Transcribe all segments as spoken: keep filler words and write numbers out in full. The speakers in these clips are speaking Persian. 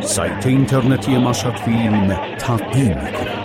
سایت اینترنتی مشهد فیلم تقدیم می‌کند.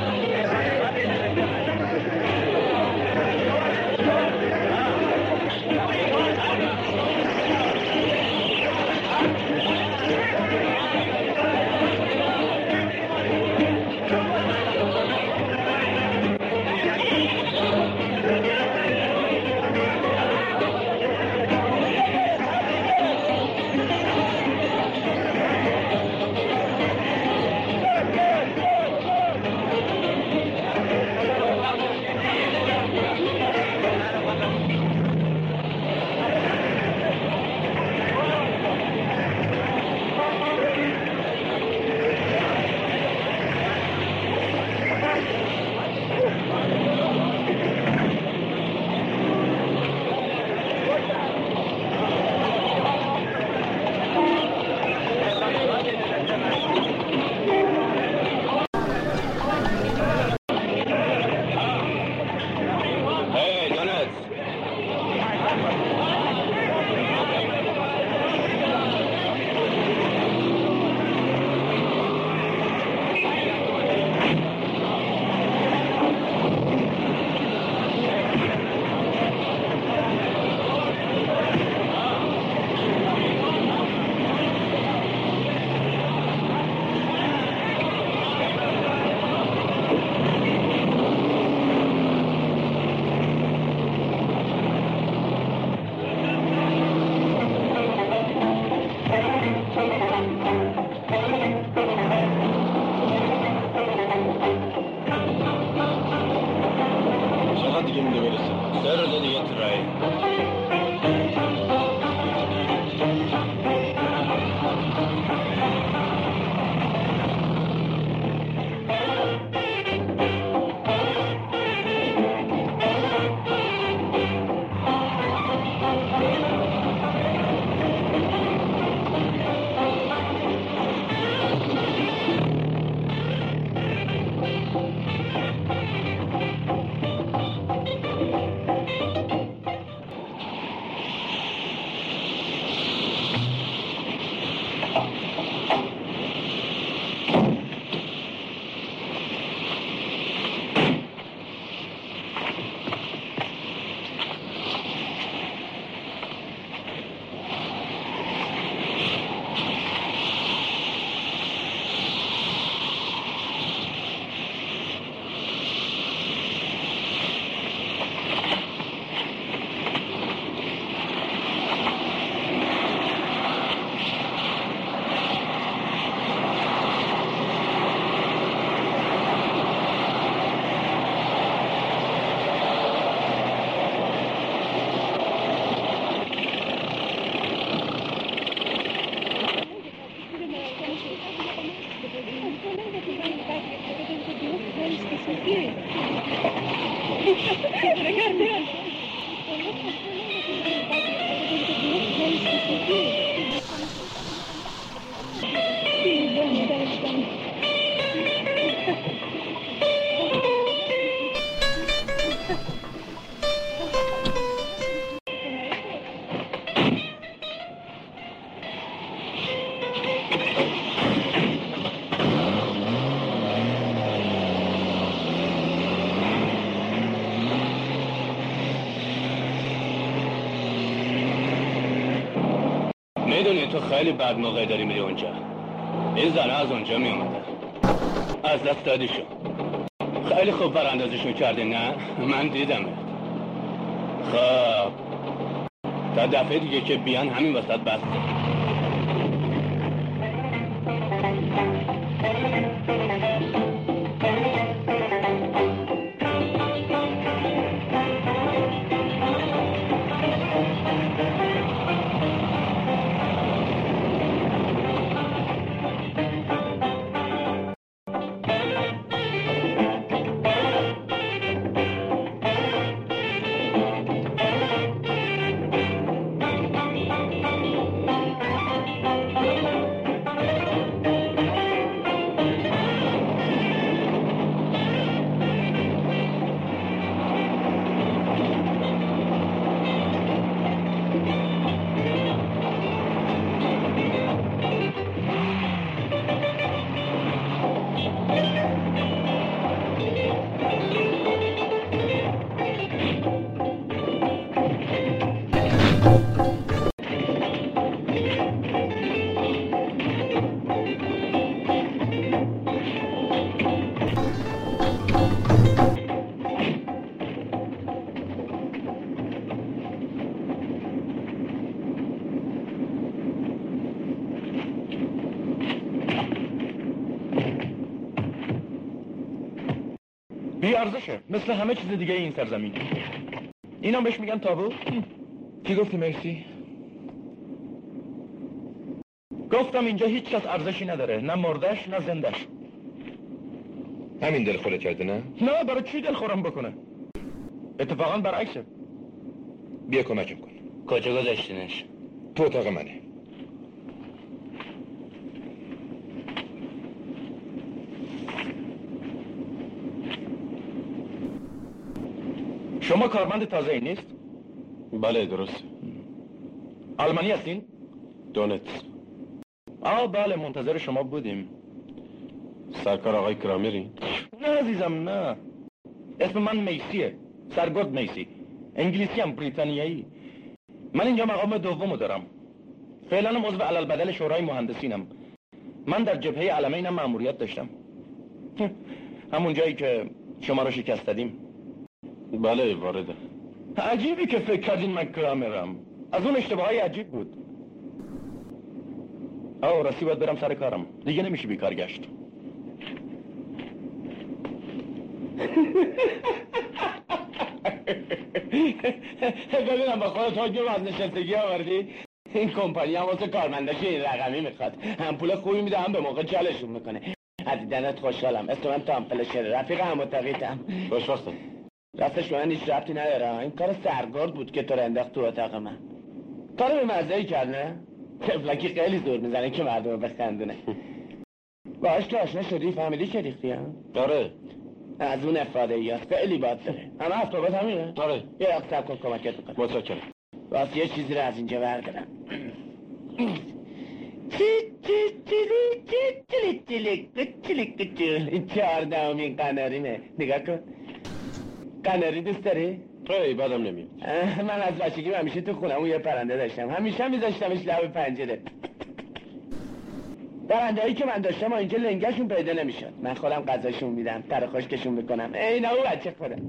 میدونی تو خیلی بد موقع داری میری اونجا. این زنه از اونجا میومده، از دست دادیشون. خیلی خوب براندازیشون کردی نه؟ من دیدم. خب تا دفعه دیگه که بیان همین وسط بسته. بی ارزشه، مثل همه چیز دیگه این سرزمین. اینا بهش میگن تابو. کی گفتی مرسی؟ گفتم اینجا هیچ کس ارزشی نداره، نه مردش نه زندش. همین دل خورت کرده نه؟ نه، برای چی دل خورم بکنه؟ اتفاقا برعکسه. بیا کمکم کن. کجا گذاشتینش؟ تو اتاق منه. شما کارمند تازه ای نیست؟ بله درست. آلمانی هستین؟ دونتس. آه بله، منتظر شما بودیم. سرکار آقای کرامری؟ نه عزیزم نه. اسم من میسیه، سرگرد میسی. انگلیسی هم بریتانیایی. من اینجا مقام دومو دارم. فعلا عضو علالبدل شورای مهندسینم. من در جبهه علمینم مأموریت داشتم. همون جایی که شما رو شکست دادیم. بله وارده. عجیبی که فکر کردین من کرامرم. از اون اشتباهی عجیب بود. آه راستی باید برم سر کارم. دیگه نمیشه بیکار گشت. ببینم با خودت حکم از نشستگی آوردی؟ این کمپانی هم واسه کارمنداش این رقمی میخواد. هم پول خوبی میده هم به موقع چالشون میکنه. از دیدنت خوشحالم. اسم من تامپل شده، رفیق هموتاقیتم. خوشبختم. راستش من هیچ ربطی نداره. این کار سرگرد بود که تو رو انداخت تو اتاق من. کارو به مزه‌ای کرد نه؟ تفلکی خیلی زور میزنه که مردم رو بخندونه. باهاش که آشنا شدی فهمیدی که ریختی هم؟ آره. از اون افادهیات خیلی باد داره. همه افتابات همینه؟ آره. یه وقت سب کن کمکت میکنم. متشکرم. واسه یه چیزی رو از اینجا بردارم. این چهاردهمین قناریمه. نگاه کن. قناری دوست داری؟ ای بدم نمیاد. من از بچگی همیشه تو خونمون یه پرنده داشتم. همیشه میذاشتمش لب پنجره. پرنده‌ای که من داشتم اینجا لنگشون پیدا نمیشد. من خودم غذاشون میدم، تر خشکشون میکنم. ای نه او بچه خودم.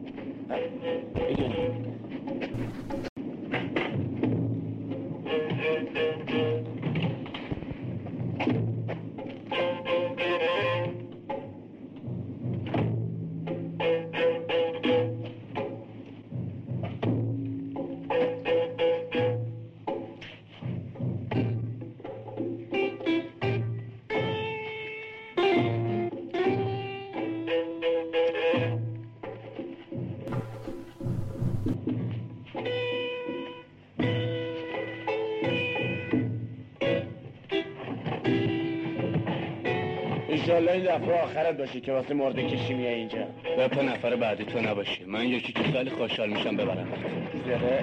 انشالله این دفعه آخرت باشه که واسه مرده کشی میای اینجا. دفعه نفر بعدی تو نباشی. من یکی که خیلی خوشحال میشم ببرم. زره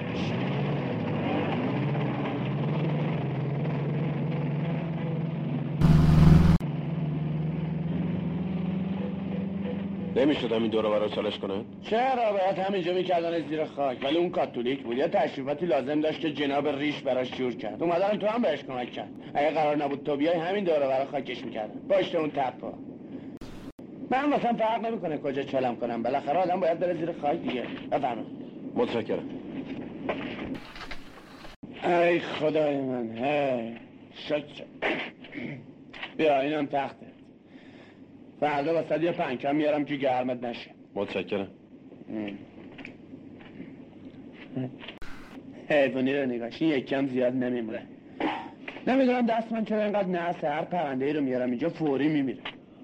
نمیشد همین دور برای چالش کنه؟ چرا باید همینجا میکردن زیر خاک؟ ولی اون کاتولیک بود. یه تشریفاتی لازم داشت که جناب ریش براش جور کرد. اومدن تو هم بهش کمک کرد. اگه قرار نبود تو بیای همین دوره برای خاکش میکردن. پشت اون تپا. من مثلا فرق نمیکنه کجا چالم کنم. بالاخره آدم باید بره زیر خاک دیگه. بفهمم. متشکرم. ای خدای من. هی شکر. بیا اینم تخته. فردا واسه یه پنکم میارم که گرمت نشه. متشکرم. حیوانی رو نگاش، این یک کم زیاد نمیمونه. نمیدونم دست من چرا اینقدر نحسه. هر پرنده ای رو میارم اینجا فوری میمیره.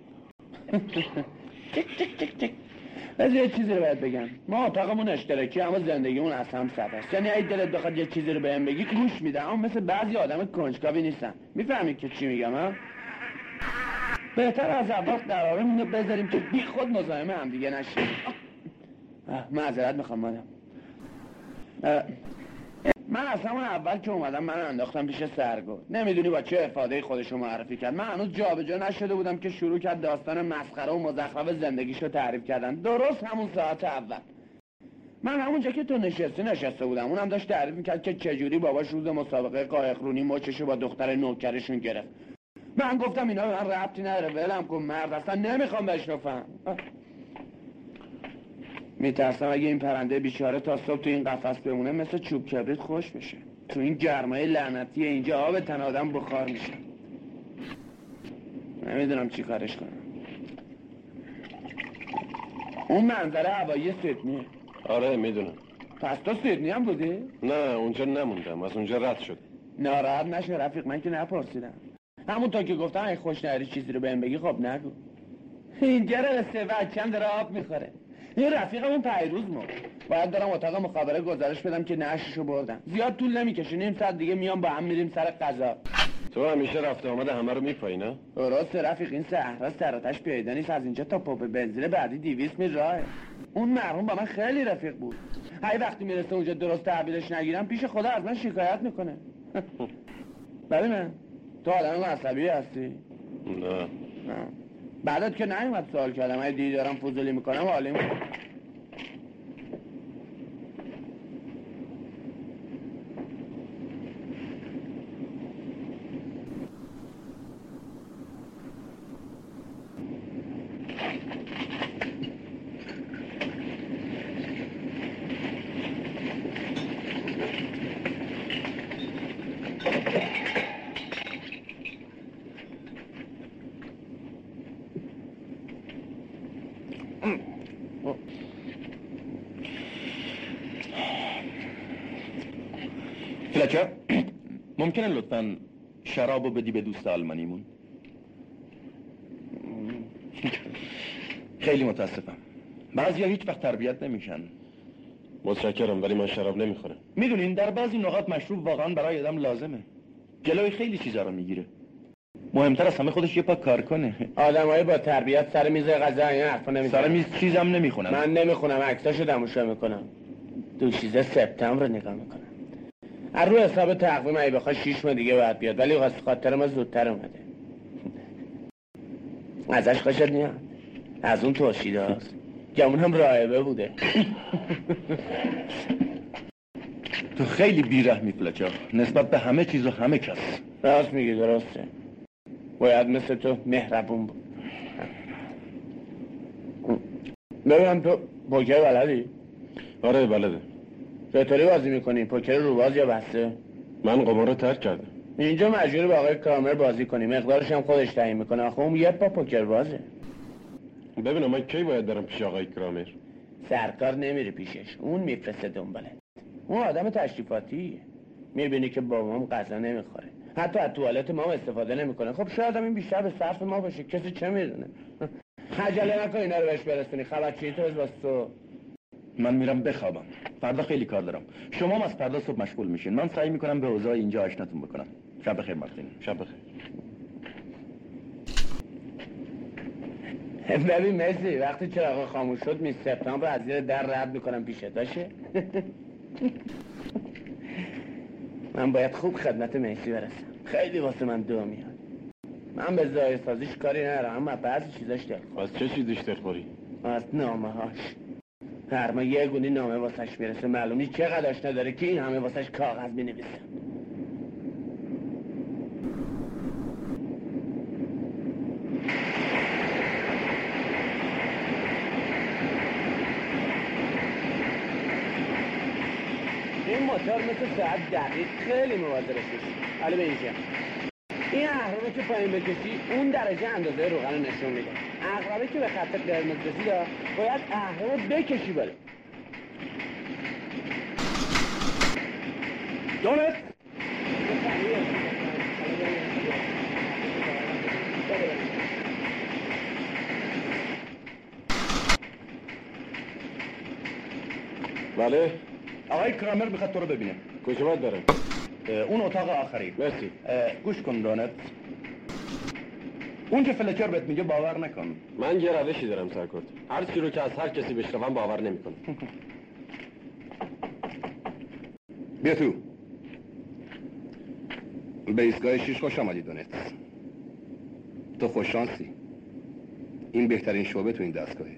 چک چک چک چک. از یه چیزی رو باید بگم. ما اتاقمون اشتراکی اما زندگیمون از هم صد است. یعنی اگه دلت بخواد یه چیزی رو بهم بگی گوش میدم، اما مثل بعضی آدم کنجکاوی نیستم. میفهمی که چی میگم ها؟ بهتر از اول قرارمون رو بذاریم که بی خود مزاحم هم دیگه نشیم. معذرت میخوام مادم. من از همون اول که اومدم من انداختم پیش سرگرد. نمیدونی با چه افاده خودشو معرفی کرد. من هنوز جابجا نشده بودم که شروع کرد داستان مسخره و مزخرف زندگیشو تعریف کردن. درست همون ساعت اول من همونجا که تو نشستی نشسته بودم. اونم داشت تعریف میکرد که چجوری باباش روز مسابقه قایقرونی مچشو با دختر نوکرشون گرفت. من گفتم اینا به من ربطی نداره، ولم کن مرد، اصلا نمیخوام بشنفم. میترسم اگه این پرنده بیچاره تا صبح تو این قفس بمونه مثل چوب کبریت خوش بشه. تو این گرمای لعنتی اینجا آب تن آدم بخار میشه. نمیدونم چی کارش کنم. اون منظره هوایی سیدنیه. آره میدونم. پس تو سیدنی هم بودی؟ نه اونجا نموندم، از اونجا رد شد. ناراحت نشو رفیق، من که نپرسیدم. همونطور که گفتم اگه خوش نهاری چیزی رو بهم بگی خب نگو. اینجا رسه بچه‌م داره آب میخوره. این رفیقمون پیروز مرد. باید برم اتاق مخابره گزارش بدم که نعششو بردن. زیاد طول نمیکشه، نیم ساعت دیگه میام با هم میریم سر قضا. تو همیشه رفته آمده همه رو میپایی نه؟ درسته رفیق، این صحرا سراتش پیدا نیست. از اینجا تا پمپ بنزین بعدی دویست میل راهه. اون مرحوم با من خیلی رفیق بود. هی وقتی میرسه اونجا درست تحویلش نگیرم پیش خدا از من شکایت میکنه. ببینم تو آدم عصبی هستی؟ نه. نه. بعدت که نیومد سوال کردم، اگه دیدی دارم فضولی میکنم حالیم. فلچر ممکنه لطفاً شرابو بدی به دوست آلمانیمون؟ خیلی متاسفم، بعضیا هیچ وقت تربیت نمیشن. متشکرم ولی من شراب نمیخورم. میدونین در بعضی نقاط مشروب واقعا برای آدم لازمه، جلوی خیلی چیزا رو میگیره. مهمتر از همه خودش یه پا کار کنه. آدمای با تربیت سر میز غذا این حرفا نمیزنن. سر میز چیزم نمیخونن. من نمیخونم، عکساشو تماشا میکنم. دوشیزه سپتامبر رو نگاه میکنم. از رو حساب تقویم اگه بخواد شیش ماه دیگه باید بیاد، ولی واسه خاطر ما زودتر اومده. ازش خوشت میاد؟ از اون توشیده هست. گمون هم راهبه بوده. تو خیلی بیرحمی فلچر نسبت به همه چیز و همه کس. راست میگی، درسته. باید مثل تو مهربون بود. ببینم تو پوکر بلدی؟ آره بلده. چطوری بازی میکنی؟ پوکر روباز یا بسته؟ من قمار رو ترک کردم. اینجا مجبوری با آقای کرامر بازی کنی، مقدارش هم خودش تعیین میکنه. آخه اون یه پا پوکر بازه. ببینم من کی باید برم پیش آقای کرامر؟ سرکار نمیره پیشش، اون میفرسته دنباله. اون آدم تشریفاتیه. میبینی که بابام غذا نمیخوره، حتی از توالت ما استفاده نمیکنه. خب شاید هم این بیشتر به صرف ما باشه، کسی چه میدونه. خجله نکن اینا رو بهش برسونی. خبرچینی تو بس تو. من میرم بخوابم، فردا خیلی کار دارم. شما هم از فردا صبح مشغول میشین. من سعی میکنم به اوضاع اینجا آشناتون بکنم. شب بخیر مارتین. شب بخیر. ببین مرسی، وقتی چراغ خاموش شد میز سپتامبر از زیر در رد میکنم پیشت باشه. من باید خوب خدمت مرسی برسم، خیلی واسه من دو میاد. من به ظاهر سازیش کاری ندارم، اما بعضی چیزاش دلخواه. از چه چیزیش دلخوری؟ از نامه هاش. هر ما یه گونی نامه واسش میرسه، معلوم نیست چقدر آشنا داره که این همه واسش کاغذ بنویسه. این موتور مثل ساعت دقیق خیلی مواظبش بشی. حالا به اینجا این اهرامه که پایین بکشی اون درجه اندازه روغن رو نشون میده. عقربه که به خط قرمز رسید باید اهرام رو بکشی بره. دونت بله. آقای کرامر میخواد تو رو ببینه. کجا باید برم؟ اون اتاق آخری. مرسی. گوش کن دونت، اون که فلچر بهت میگه باور نکن. من یه روشی دارم سرکرد، هر چی رو که از هر کسی بشنوم باور نمیکنم. بیا تو. به ایستگاه شیش خوش آمدی دونت. تو خوششانسی، این بهترین شعبه تو این دستگاهه.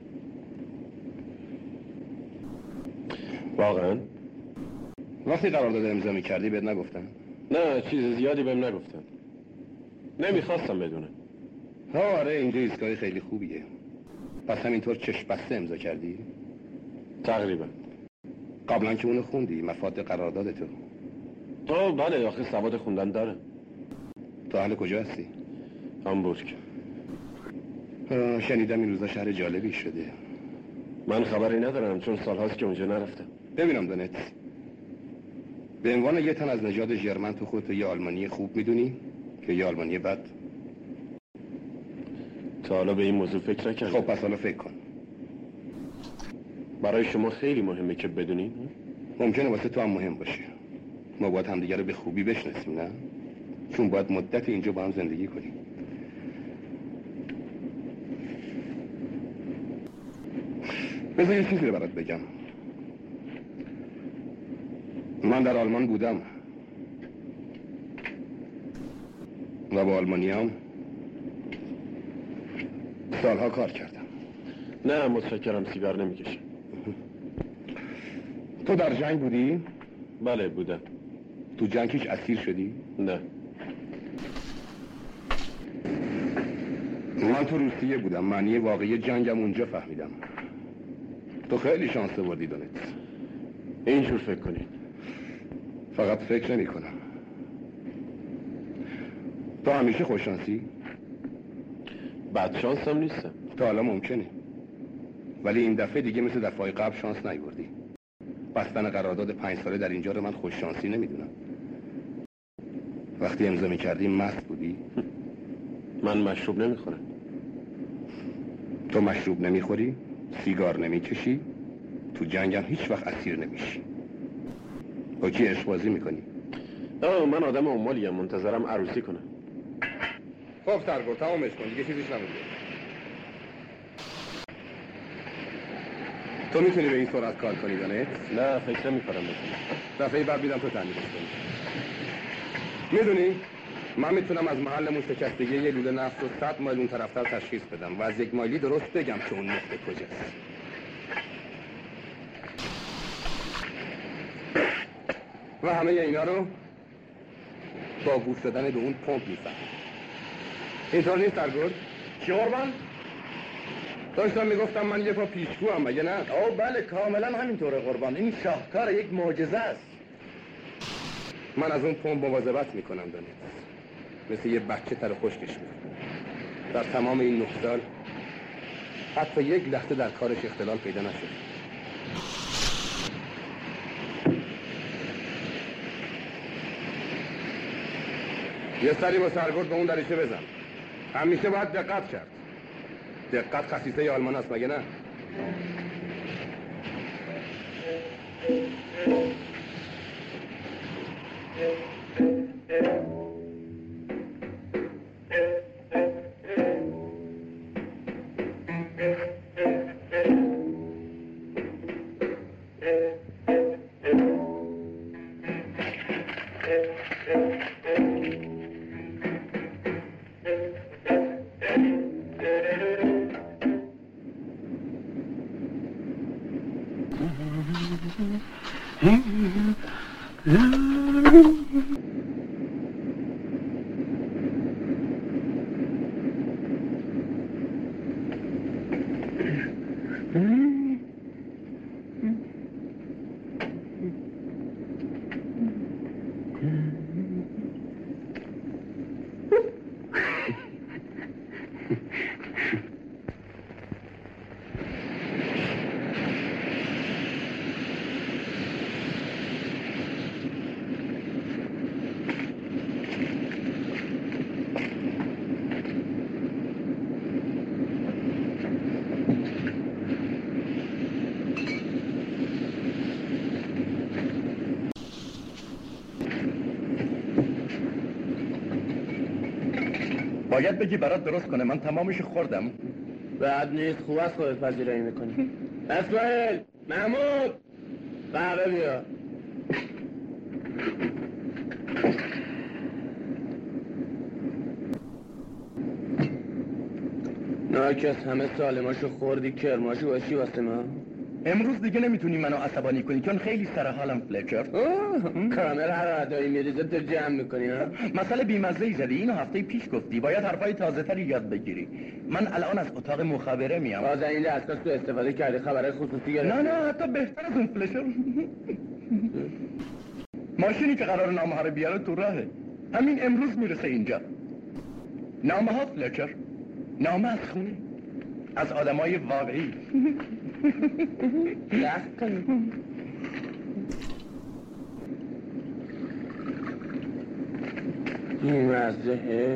واقعا؟ وقتی قرارداد امضا می‌کردی بهت نگفتم؟ نه چیز زیادی بهم نگفتن، نمیخواستم بدونم. آره اینجا ایستگاه خیلی خوبیه. پس همینطور چشم بسته امضا کردی؟ تقریبا. قبلا که اونو خوندی، مفاد قرارداد تو؟ تو بله، آخه سواد خوندن داره. تو اهل کجا هستی؟ هامبورگ. شنیدم این روزا شهر جالبی شده. من خبری ندارم چون سالهاست که اونجا نرفتم. ببینم دونت، به عنوان یه تن از نژاد ژرمن تو خودت یه آلمانی خوب میدونی که یه آلمانی بد؟ تا حالا به این موضوع فکر نکردم. خب پس حالا فکر کن. برای شما خیلی مهمه که بدونین؟ ممکنه واسه تو هم مهم باشه. ما باید همدیگه رو به خوبی بشناسیم، نه؟ چون باید مدت اینجا با هم زندگی کنیم. بذار یه چیزی رو برات بگم. من در آلمان بودم و با آلمانیام سالها کار کردم. نه متشکرم، سیگار نمیکشم. تو در جنگ بودی؟ بله بودم. تو جنگ هیچ اسیر شدی؟ نه. من تو روسیه بودم، معنی واقعی جنگم اونجا فهمیدم. تو خیلی شانس آوردی دونت. اینجور فکر کنید. فقط فکر نمی کنم. تو همیشه خوششانسی؟ بد شانس هم نیستم. تا حالا ممکنه، ولی این دفعه دیگه مثل دفعه قبل شانس نیوردی. بستن قرارداد پنج ساله در اینجا رو من خوششانسی نمیدونم. وقتی امضا میکردی مست بودی؟ من مشروب نمیخورم. تو مشروب نمیخوری؟ سیگار نمیکشی؟ تو جنگم هیچ وقت اسیر نمیشی. با کی عشق بازی میکنی؟ آه من آدم عمالیم، منتظرم عروسی کنم. خب سرگور تمامش کن، دیگه چیزیش نمونده. تو میتونی به این سرعت کار کنی دانه؟ نه فکر نمی کنم بکنم. دفعه بعد بیدم تو تعمیرش کنی. میدونی من میتونم از محل اون شکستگی یه لوله نفت رو صد مایل اون طرفتر تشخیص بدم و از یک مایلی درست بگم که اون نقطه کجاست. و همه اینا رو با گوش دادن به اون پمپ میفهم. اینطور نیست سرگرد؟ چی قربان؟ داشتم میگفتم من یه پا پیشگو هم مگه نه؟ آه بله کاملا همینطوره قربان. این شاهکار یک معجزه است. من از اون پمپ مواظبت میکنم دانید، مثل یه بچه تر خشکش میکنم. در تمام این نه سال حتی یک لحظه در کارش اختلال پیدا نشد. یه سری با سرگرد به اون دریچه بزن. همیشه باید دقت کرد. دقت خصیصه آلمان است مگه نه؟ باید بگی برات درست کنه، من تمامش خوردم. بعد نیست، خوب است خودت پذیرایی میکنی. اسماعیل، محمود، قهوه بیا. ناکس همه سالماشو خوردی، کرماشو باشی واسه ما. امروز دیگه نمیتونی منو عصبانی کنی چون خیلی سر حالم فلچر. کامل هر عدایی میریزه تو جمع میکنی ها؟ مسئله بیمزه‌ای زدی، اینو هفته پیش گفتی، باید حرفای تازه تری یاد بگیری. من الان از اتاق مخابره میام. باز این دستگاه تو استفاده کردی خبرهای خصوصی گرفتی؟ نه نه حتی بهتر از اون فلچر. ماشینی که قرار نامه ها رو بیاره تو راهه، همین امروز میرسه اینجا. نامه ها فلچر، نامه از خونه، از آدمای واقعی. دست کنی این مزه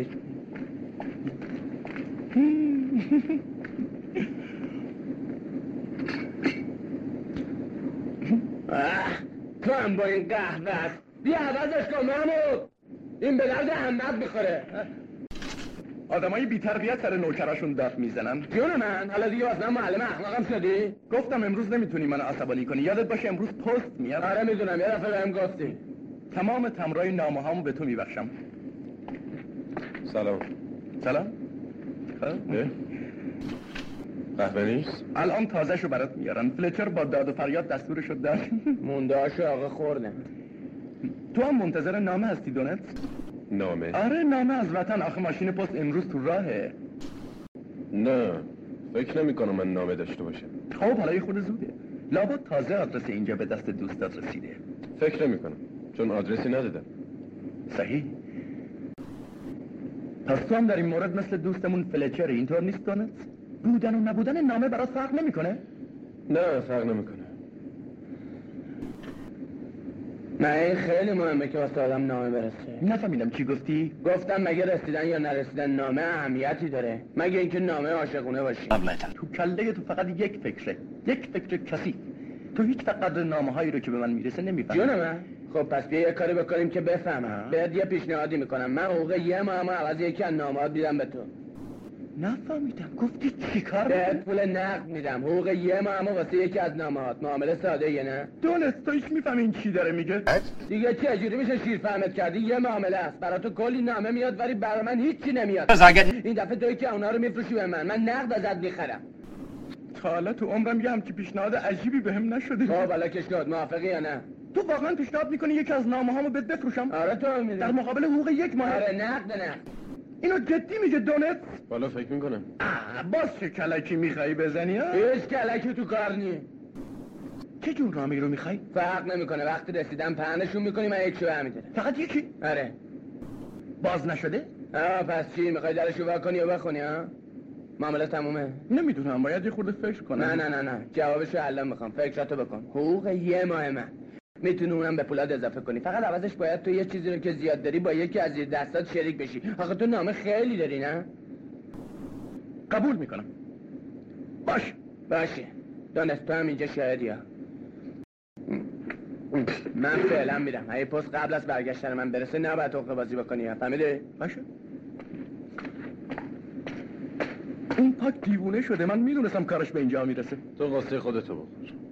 تو هم با این قهوه بیا عوضش کن محمود این به درد همت میخوره آدمای بی‌تربیت سر نوکراشون داد میزنن. جون من حالا دیگه اصلا معلم اخلاقم شدی؟ گفتم امروز نمیتونی منو عصبانی کنی. یادت باشه امروز پست میاد. آره میدونم یه دفعه بهم گفتی. تمام تمرای نامه‌هامو به تو میبخشم. سلام. سلام. نه؟ قهوه نیست؟ الان تازه شو برات میارن. فلچر با داد و فریاد دستورشو داد. موندهاشو آقا خوردم. تو هم منتظر نامه هستی دونت؟ نامه؟ آره نامه از وطن. آخه ماشین پست امروز تو راهه. نه فکر نمی کنم من نامه داشته باشم. خب حالا یه خود زوده. لابد تازه آدرس اینجا به دست دوستات رسیده. فکر نمی کنم چون آدرسی ندادم. صحیح. پس تو هم در این مورد مثل دوستمون فلچر اینطور نیست دونت؟ بودن و نبودن نامه برات فرق نمیکنه؟ نه فرق نمیکنه. نه این خیلی مهمه که واسه آدم نامه برسه. نفهمیدم چی گفتی؟ گفتم مگه رسیدن یا نرسیدن نامه اهمیتی داره؟ مگه اینکه نامه عاشقونه باشی. تو کله تو فقط یک فکره، یک فکر کثیف. تو هیچ قدر نامه هایی رو که به من میرسه نمیفهمی. جون من خب پس بیا یه کاری بکنیم که بفهمم. بهت یه پیشنهادی میکنم. من حقوق یه ماه عوض یکی از نامه‌هات میدم به تو. نفهمیدم. گفتی چی کار بهت پول نقد میدم. حقوق یه ماه واسه یکی از نامه‌هات. معامله ساده یه نه؟ دونست تو هیچ میفهمی این چی داره میگه؟ دیگه چه جوری میشه شیر فهمت کردی؟ یه معامله است. برای تو کلی نامه میاد ولی برای من هیچی نمیاد. این دفعه تویی که اونا رو میفروشی به من. من نقد ازت میخرم. تا حالا تو عمرم یه همچین پیشنهاد عجیبی بهم نشده. خب حالا که شد موافقی یا نه؟ تو واقعا پیشنهاد میکنی یکی از نامه‌هامو بهت بفروشم؟ آره تو میدونی. در مقابل حقوق یک ماه. آره نقد نه. اینو جدی میگه دونت؟ والا فکر میکنم. باز چه کلکی میخوای بزنی ها؟ هیچ کلکی تو کار نی. چه جور نامی رو میخوای؟ فرق نمیکنه. وقتی رسیدن پهنشون میکنی من یک شو برمیدارم. فقط یکی؟ آره. باز نشده؟ آه پس چی میخوای درشو وا کنی و بخونی ها؟ معامله تمومه. نمیدونم باید یه خورده فکر کنم. نه نه نه نه جوابشو الان میخوام. فکراتو بکن. حقوق یه ماه من میتونی اونم به پولات اضافه کنی. فقط عوضش باید تو یه چیزی رو که زیاد داری با یکی از زیر دستات شریک بشی. آخه تو نامه خیلی داری نه؟ قبول میکنم. باش باشه. دانست تو هم اینجا شاهدی ها. من فعلا میرم. اگه پست قبل از برگشتن من برسه نباید حقوق بازی بکنی. فهمیدی؟ باشه. این پاک دیوونه شده. من میدونستم کارش به اینجا میرسه. تو قصه خودتو بخور.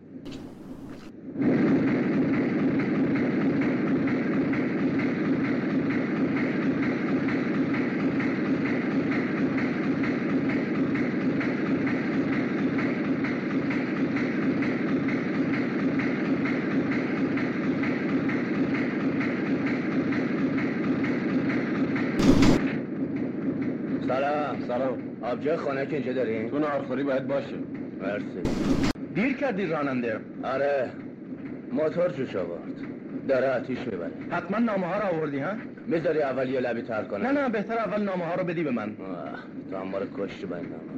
سلام. سلام. آبجو خونه که اینجا داریم؟ تو نهارخوری باید باشه. مرسی. دیر کردی راننده. آره موتور جوش آورد. داره آتیش میبره. حتما نامه ها رو آوردی ها؟ میذاری اول یه لبی تر کنم؟ نه نه بهتر اول نامه ها رو بدی به من. آه تو هم باره کشتی با این نامه.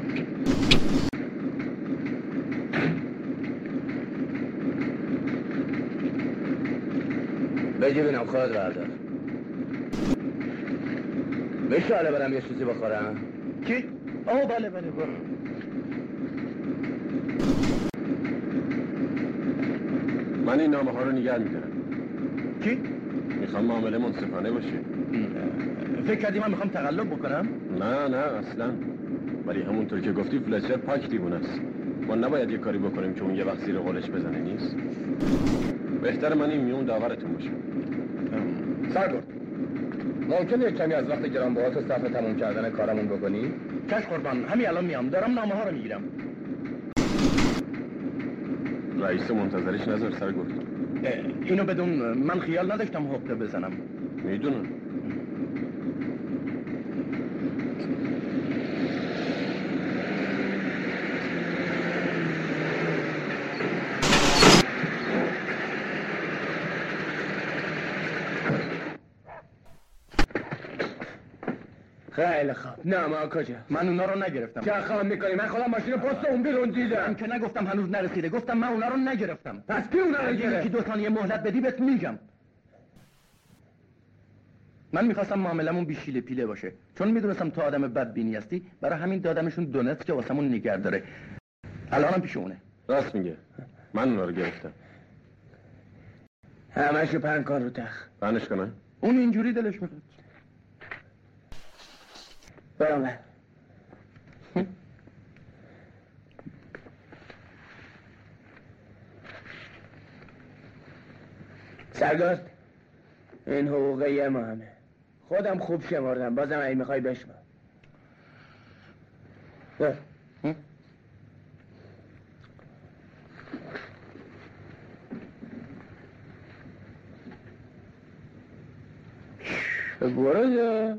بگی بینم خود بردار. میشه حالا برم یه چیزی بخورم؟ چی؟ آه بله بله برو. من این نامه ها رو نگه میدارم. چی؟ میخوام معامله منصفانه باشه. فکر کردی من میخوام تقلب بکنم؟ نه نه اصلا. ولی همونطور که گفتی فلچر پاک دیوونه است. ما نباید یه کاری بکنیم که اون یه وقت زیر قولش بزنه نیست. بهتر من این میون داورتون باشم. سرگرد ممکنه یک کمی از وقت گرانبهات و صرف تموم کردن کارمون بکنی؟ چش قربان همین الان میام. دارم نامه ها رو میگیرم. رئیس منتظرش نذار سرگرد. اینو بدون من خیال نداشتم حقه بزنم. میدونم. خیلی خوب. نه ما کجا؟ من اونا رو نگرفتم. چه خواهم میکنی؟ من خودم ماشین پست اون بیرون دیدم. من که نگفتم هنوز نرسیده، گفتم من اونا رو نگرفتم. پس کی اونا رو گرفت؟ یکی دو ثانیه مهلت بدی بهت میگم. من میخواستم معاملمون بیشیله پیله باشه، چون میدونستم تو آدم بدبینی هستی، برای همین دادمشون دونت که واسمون نگه داره. الانم پیش اونه. راست میگه، من اونا رو گرفتم. همشو پهن کن رو تخت. پهنش کنم؟ اون اینجوری دلش میخواد. برام سرگرد، این حقوقه یه ما همه. خودم خوب شمردم، بازم اگه میخوای بشمار. برو ده.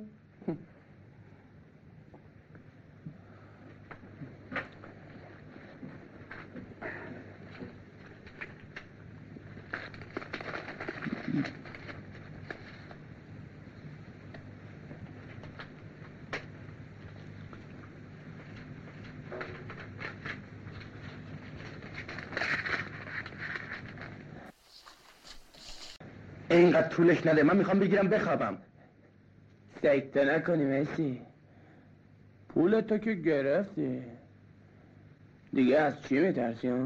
اینقدر طولش نده، من میخوام بگیرم بخوابم. سکته نکنی میسی. پول تو که گرفتی، دیگه از چی میترسی ها؟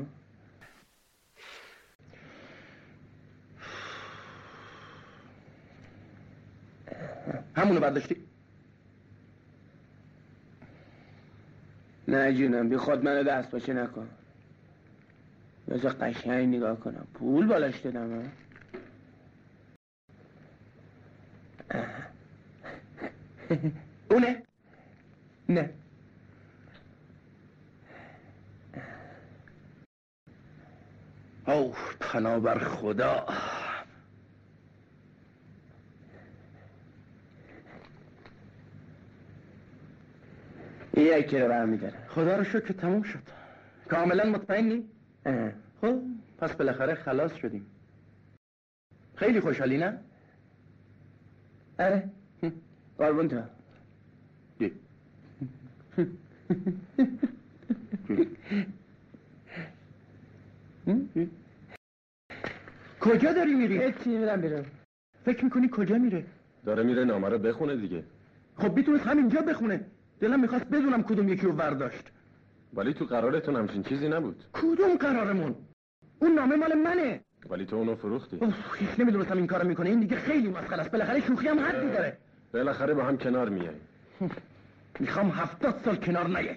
همونو برداشتی؟ نه جونم، بی خود منو دست باشه نکن. بذار قشنگ نگاه کنم. پول بالاش دادم ها؟ اونه؟ نه. اوه پناه بر خدا. یکی رو برمیداره. خدا رو شکر تموم شد. کاملا مطمئنی؟ خب پس بالاخره خلاص شدیم. خیلی خوشحالی نه؟ اره قربون تو. دی کجا داری میری؟ هیچی، میرم بیرون. فکر میکنی کجا میره؟ داره میره نامه رو بخونه دیگه. خب میتونست همینجا بخونه. دلم میخواست بدونم کدوم یکی رو برداشت. ولی تو قرارتون همچین چیزی نبود. کدوم قرارمون؟ اون نامه مال منه. ولی تو اونو فروختی. اوه هیچ نمیدونستم این کارو میکنه. این دیگه خیلی مسخره است. بالاخره شوخی هم حدی داره. بالاخره با هم کنار میای. میخوام هفتاد سال کنار نیه.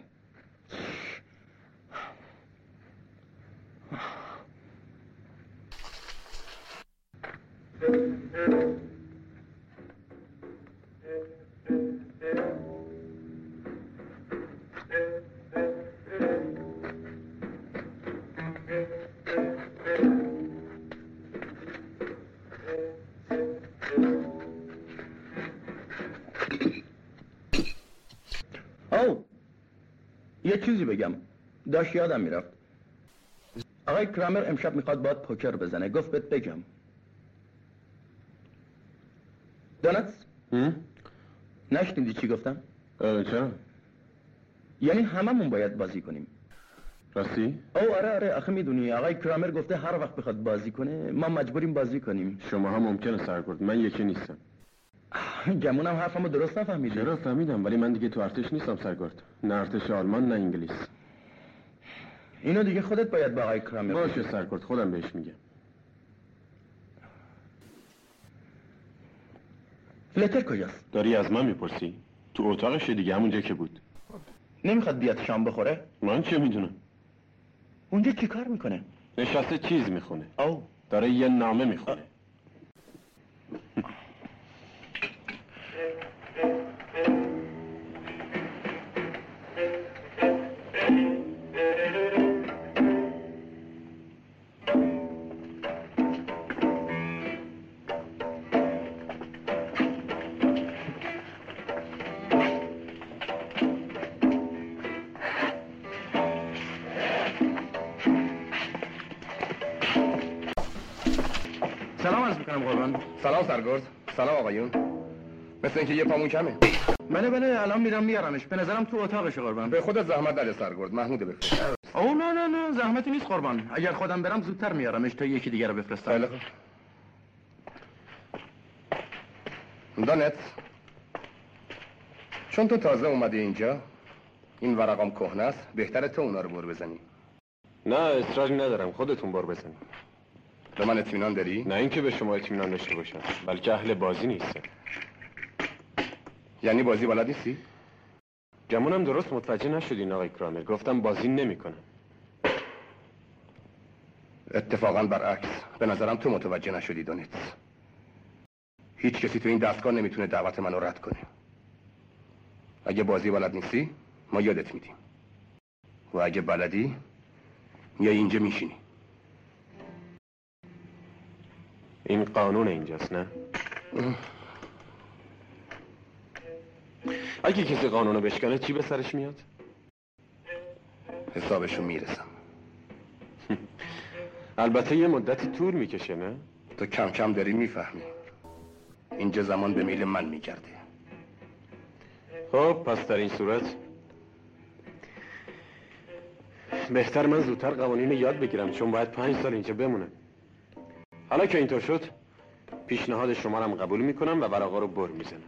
او یه چیزی بگم، داشت یادم میرفت. آقای کرامر امشب میخواد باید پوکر بزنه، گفت بهت بگم. دونتس؟ نشنیدی چی گفتم؟ چرا؟ یعنی هممون باید بازی کنیم. راستی؟ او آره آره، آخه میدونی آقای کرامر گفته هر وقت بخواد بازی کنه ما مجبوریم بازی کنیم. شما هم ممکنه سرگرد، من یکی نیستم. گمونم حرفمو درست نفهمیدی. چرا فهمیدم، ولی من دیگه تو ارتش نیستم سرگرد. نه ارتش آلمان نه انگلیس. اینو دیگه خودت باید با آقای کرامر باشه سرگرد، خودم بهش میگم. فلتر کجاست؟ داری از من میپرسی؟ تو اتاقشه دیگه، همونجا که بود. نمیخواد بیاد شام بخوره؟ من چه میدونم؟ اونجا چی کار میکنه؟ نشسته چیز میخونه. او داره یه نامه میخونه. سلام عرض میکنم قربان. سلام سرگرد. سلام آقایون. مثل اینکه یه پامون کمه. بله بله الان میرم میارمش. به نظرم تو اتاقش قربان. به خودت زحمت نده سرگرد. محمود بفرست. او نه نه نه زحمتی نیست قربان. اگر خودم برم زودتر میارمش تا یکی دیگه رو بفرستم. خیلی خوب. دانت چون تو تازه اومده اینجا این ورقام کهنه است بهتره تو اونا رو بر بزنی. نه اصراری ندارم خودتون بار بزنید. به من اطمینان داری؟ نه اینکه به شما اطمینان داشته باشم بلکه اهل بازی نیستم. یعنی بازی بلد نیستی؟ گمونم درست متوجه نشدین آقای کرامر. گفتم بازی نمیکنم. اتفاقا برعکس به نظرم تو متوجه نشدی دونیت. هیچ کسی تو این دستگاه نمیتونه دعوت منو رد کنه. اگه بازی بلد نیستی ما یادت میدیم و اگه بلدی میای اینجا میشینی. این قانون اینجاست نه؟ اگه کسی قانونو بشکنه چی به سرش میاد؟ حسابشو میرسم. البته یه مدتی طول میکشه نه؟ تو کم کم داری میفهمی. اینجا زمان به میل من میگرده. خب پس در این صورت بهتر من زودتر قوانین یاد بگیرم چون باید پنج سال اینجا بمونم. حالا که اینطور شد پیشنهاد شما رو قبول میکنم و ورقا رو بر میزنم.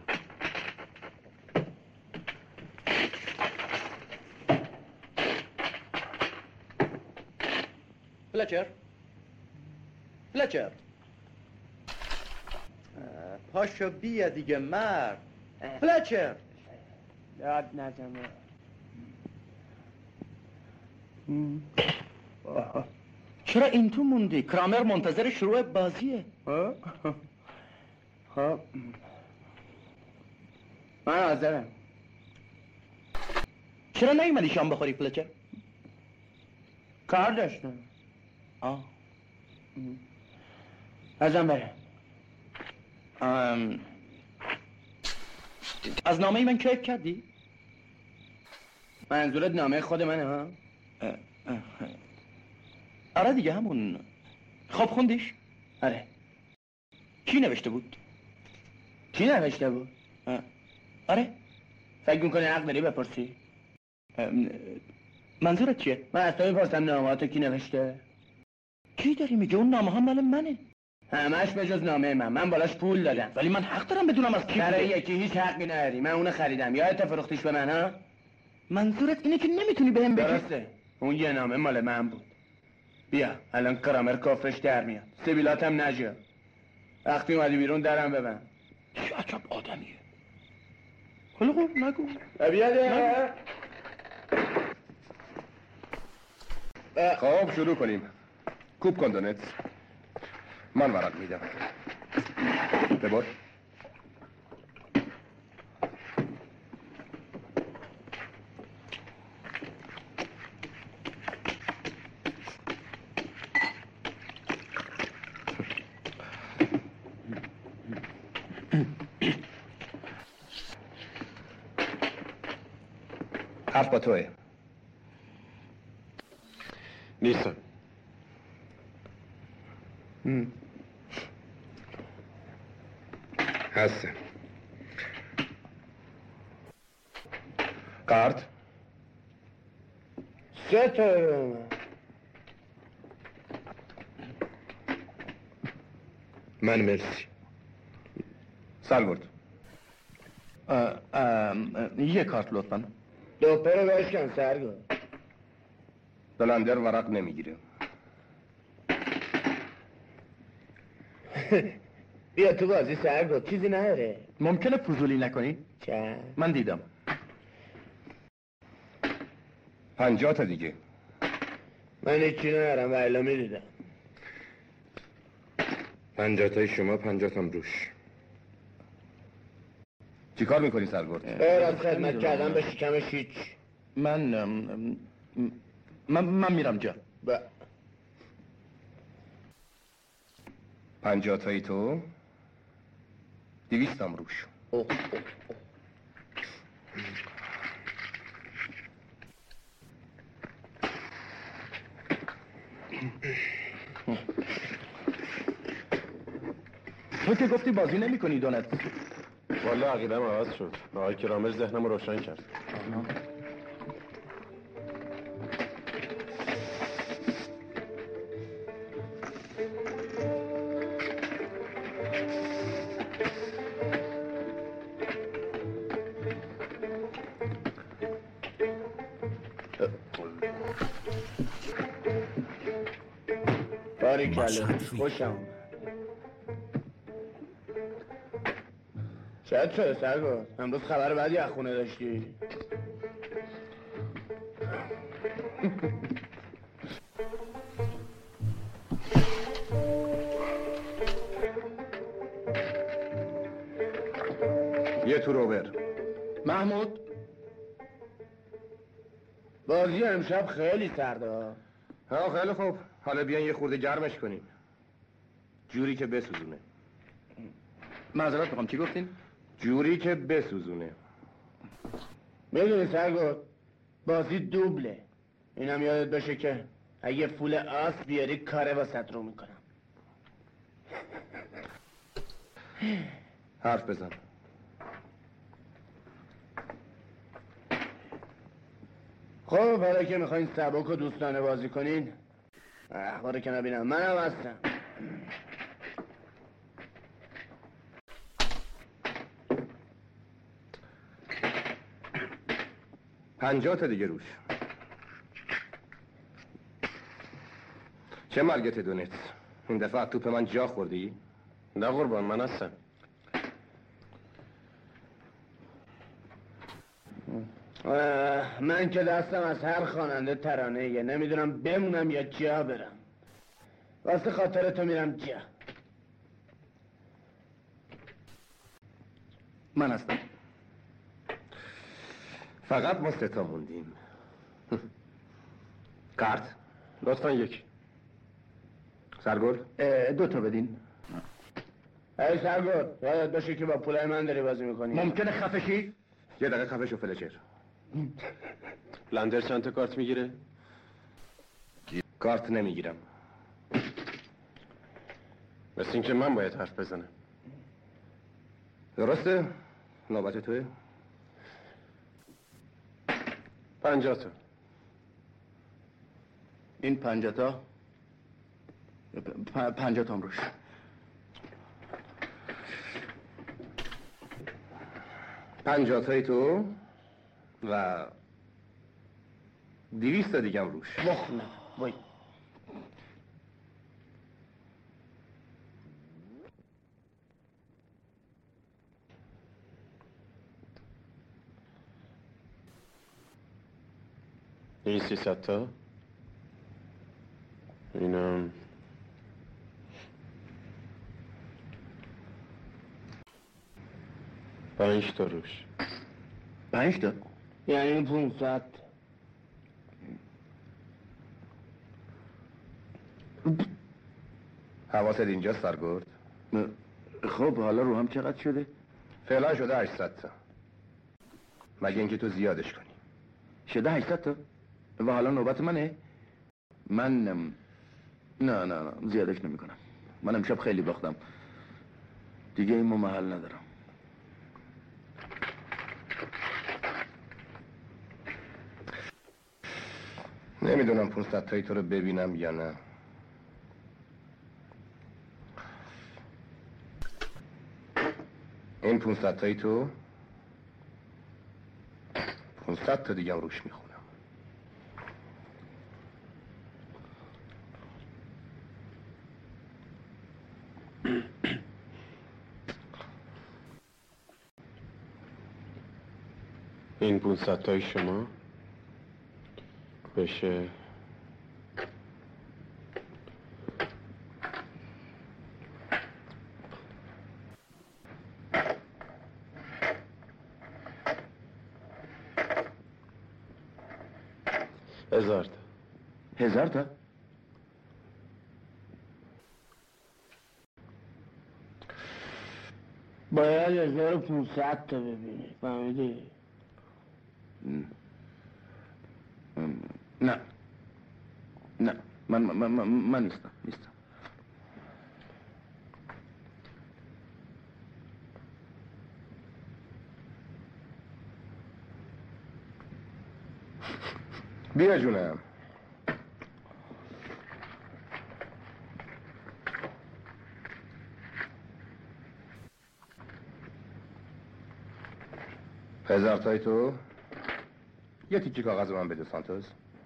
فلچر فلچر پاشو بیا دیگه مرد. فلچر یاد نزمه. چرا این تو موندی؟ کرامر منتظر شروع بازیه. خب من حاضرم. چرا نیومدی شام بخوری فلچر؟ کار داشتم. آه ازم برم. ام... از نامه ای من کیف کردی؟ منظورت نامه خود منه ها؟ اه، اه. آره دیگه همون. خب خوندیش؟ آره. کی نوشته بود؟ کی نوشته بود؟ اه. آره. فکر میکنی حق داری بپرسی؟ ام... منظورت چیه؟ من از تو میپرسم نامهاتو کی نوشته؟ کی داری میگه؟ اون نامه ها مال منه. همش به جز نامه من. من بالاش پول دادم. ولی من حق دارم بدونم از کی برای بوده. یکی هیچ حقی نداری. من اونو خریدم. یادت فروختیش به من ها؟ منظورت اینه که نمیتونی بهم بگی؟ درسته. اون یه نامه مال من بود. بیا الان کرامر کافرش در میاد. سبیلاتم نجا. وقتی اومدی بیرون درم ببند. چه عجب آدمیه. حالا خب نگو. بیا ده. خب شروع کنیم. کوب کن دونت. من ورق میدم. ببر. حرف با توه. نیستم. هستم. کارت سه تا من مرسی. سالگرد یه کارت لطفا. دو پرو بشکن سرگو. دلندر ورق نمیگیره. بیا تو بازی سرگو. چیزی نداره. ممکنه فضولی نکنی؟ چه؟ من دیدم. پنجاه تا دیگه. من هیچی ندارم و الا میدیدم. پنجاه تای شما پنجاه تام روش. چی کار میکنی سرگرد؟ غیر از خدمت کردم به شکمش هیچ. من ام، ام، من, من میرم جا. با پنجاه تایی تو دویستم روش. اوه. تو که گفتی بازی نمی کنی دونت. والا عقیدم عوض شد. آقای کرامر ذهنم رو روشن کرد. باریکلا خوشم. شاید شده سرگرد امروز خبر بعدی از خونه داشتی؟ یه تو روبر. محمود بازی امشب خیلی سرده. ها خیلی خوب، حالا بیاین یه خورده گرمش کنیم جوری که بسوزونه. معذرت میخوام چی گفتین؟ جوری که بسوزونه. میدونی سرگرد بازی دوبله. اینم یادت باشه که اگه فول آس بیاری کاره واسط رو میکنم. حرف بزن. خب حالا که میخواین سبک و دوستانه بازی کنین اخباره که نبینم منم هستم. پنجاه تا دیگه روش. چه مرگت دونت؟ این دفعه توپ من جا خوردی؟ نه قربان من هستم. من که دستم از هر خواننده ترانه یه نمیدونم بمونم یا جا برم. واسه خاطر تو میرم جا. من هستم. فقط ما سه تا موندیم. کارت لطفا یک. سرگرد دو تا بدین. ای سرگرد یادت باشه که با پولای من داری بازی میکنی. ممکنه خفه شی؟ یه دقیقه خفه شو فلچر. لندر چند تا کارت میگیره؟ کارت نمیگیرم. مثل اینکه من باید حرف بزنم. درسته؟ نوبت توه؟ پنجاه تا. این پنجاه تا پ- پنجاه تا هم روش. پنجاه تایی تو و دویست تا دیگه هم روش. بخونه وای. این سیصد تا. اینم پنج تا روش. پنج تا؟ یعنی پونصد. حواست اینجا سرگرد؟ خب حالا رو هم چقدر شده؟ فعلا شده هشتصد تا. مگه اینکه تو زیادش کنی. شده هشتصد تا؟ و حالا نوبت منه؟ من ام، نه نه نه زیادش نمی کنم. من امشب خیلی باختم دیگه، این محل ندارم. نمیدونم پونصد تایی تو رو ببینم یا نه. این پونصد تایی تو، پونصد تا دیگه هم روش میخونم. این پونصد تای شما بشه هزار تا. هزار تا؟ باید هزار و پونصد تا ببینی فهمیدی؟ نه نه من من من, من نیستم نیستم. بیا جونم. هزار تای تو یه تیکی کاغذ من بده سانتوس.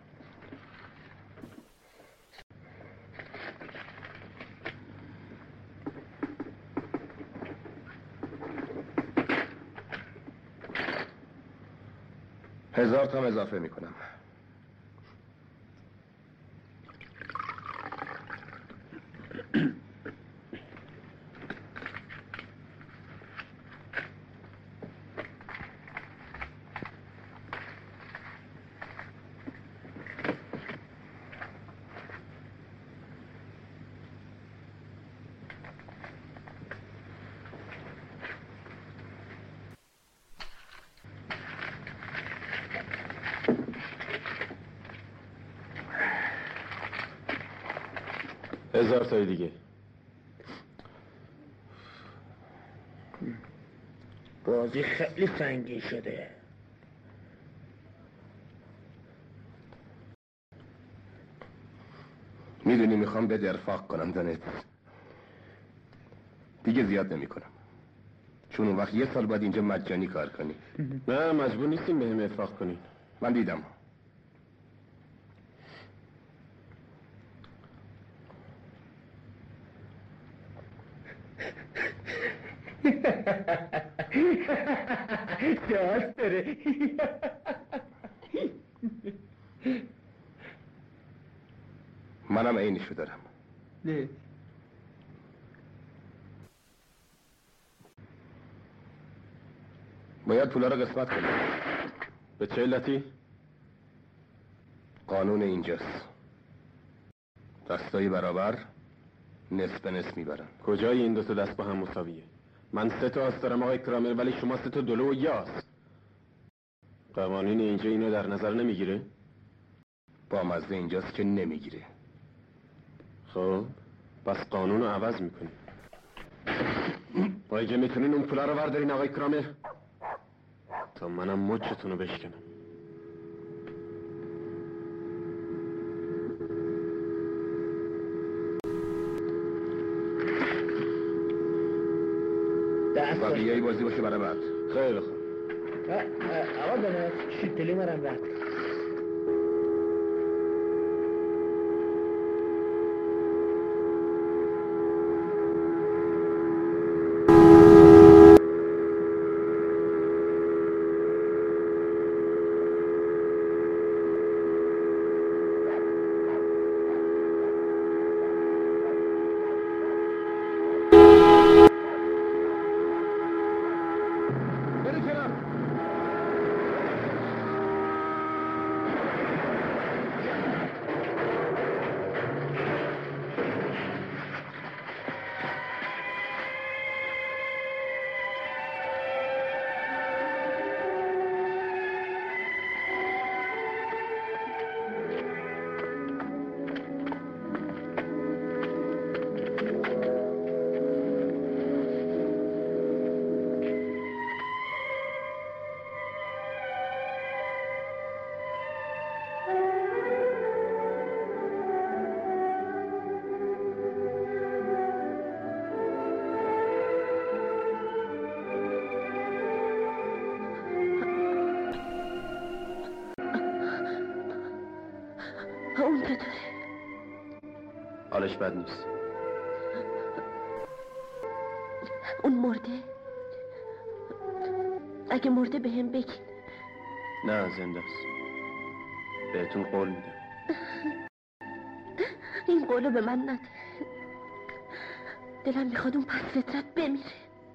هزار تا اضافه میکنم. هزار تای دیگه. بازی خیلی سنگین شده. میدونی میخوام به ارفاق کنم دانت. دیگه زیاد نمی کنم، چون اون وقت یه سال باید اینجا مجانی کار کنی. نه مجبور نیستیم به هم ارفاق کنین. من دیدم. جاست داره. منم عینشو دارم. نه باید پولا رو قسمت کنیم. به چه علتی؟ قانون اینجاست، دستای برابر نصف به نصف میبرن. کجای این دو تا دست با هم مساویه؟ من سه تا آس دارم آقای کرامر، ولی شما سه تا دلو و یاس. قوانین اینجا اینو در نظر نمیگیره؟ با مزه اینجاست که نمیگیره. خب پس قانون رو عوض میکنی. با اگه میتونین اون پولا رو بردارین آقای کرامر تا منم مچتون رو بشکنم. بقیه ای بازی باشه برای بعد. خیلی خوب. آقا دانت شیطلی مرم رد. اون چطوره؟ حالش بد نیست. اون مرده؟ اگه مرده به هم بگین. نه زنده است. بهتون قول میدم. این قولو به من نده. دلم میخواد اون پس فطرت بمیره.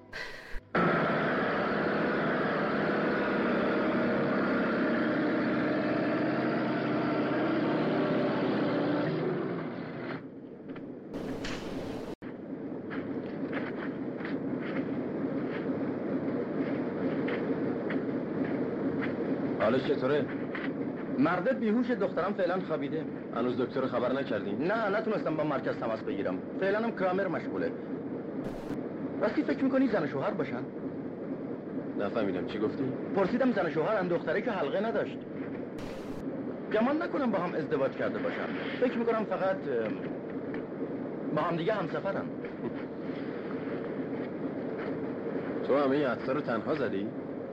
حالش چطوره؟ مرده بیهوش، دخترم فعلا خوابیده. هنوز دکتر خبر نکردین؟ نه نتونستم با مرکز تماس بگیرم. فعلا هم کرامر مشغوله. راستی فکر میکنی زن و شوهر باشن؟ نفهمیدم چی گفتی؟ پرسیدم زن و شوهرن، دختره که حلقه نداشت. گمان نکنم با هم ازدواج کرده باشم. فکر میکنم فقط با هم دیگه همسفرم. تو همه این عطسا رو تنها زدی؟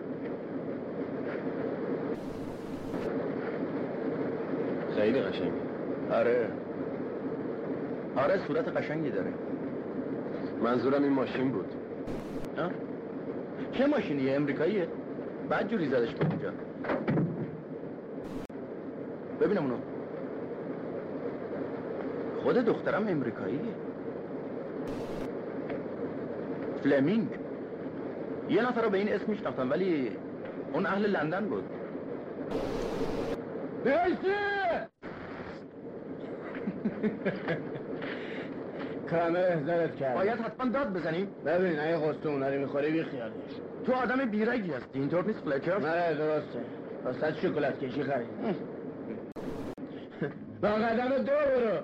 خیلی قشنگه. آره آره صورت قشنگی داره. منظورم این ماشین بود. ها؟ چه ماشینیه؟ امریکاییه؟ بعد جوری زدش به اونجا. ببینم اونو. خود دخترم امریکاییه. فلمینگ. یه نفر رو به این اسم میشناختم ولی اون اهل لندن بود. بیایستی! کامل احضارت کرد. باید حتما داد بزنیم. ببین اگه قصد اونا رو میخوری بی خیالش. تو آدم بیرگی هستی اینطور نیست فلچر؟ نه درسته. واسه شکلات کشی خرید. با قدم دو برو.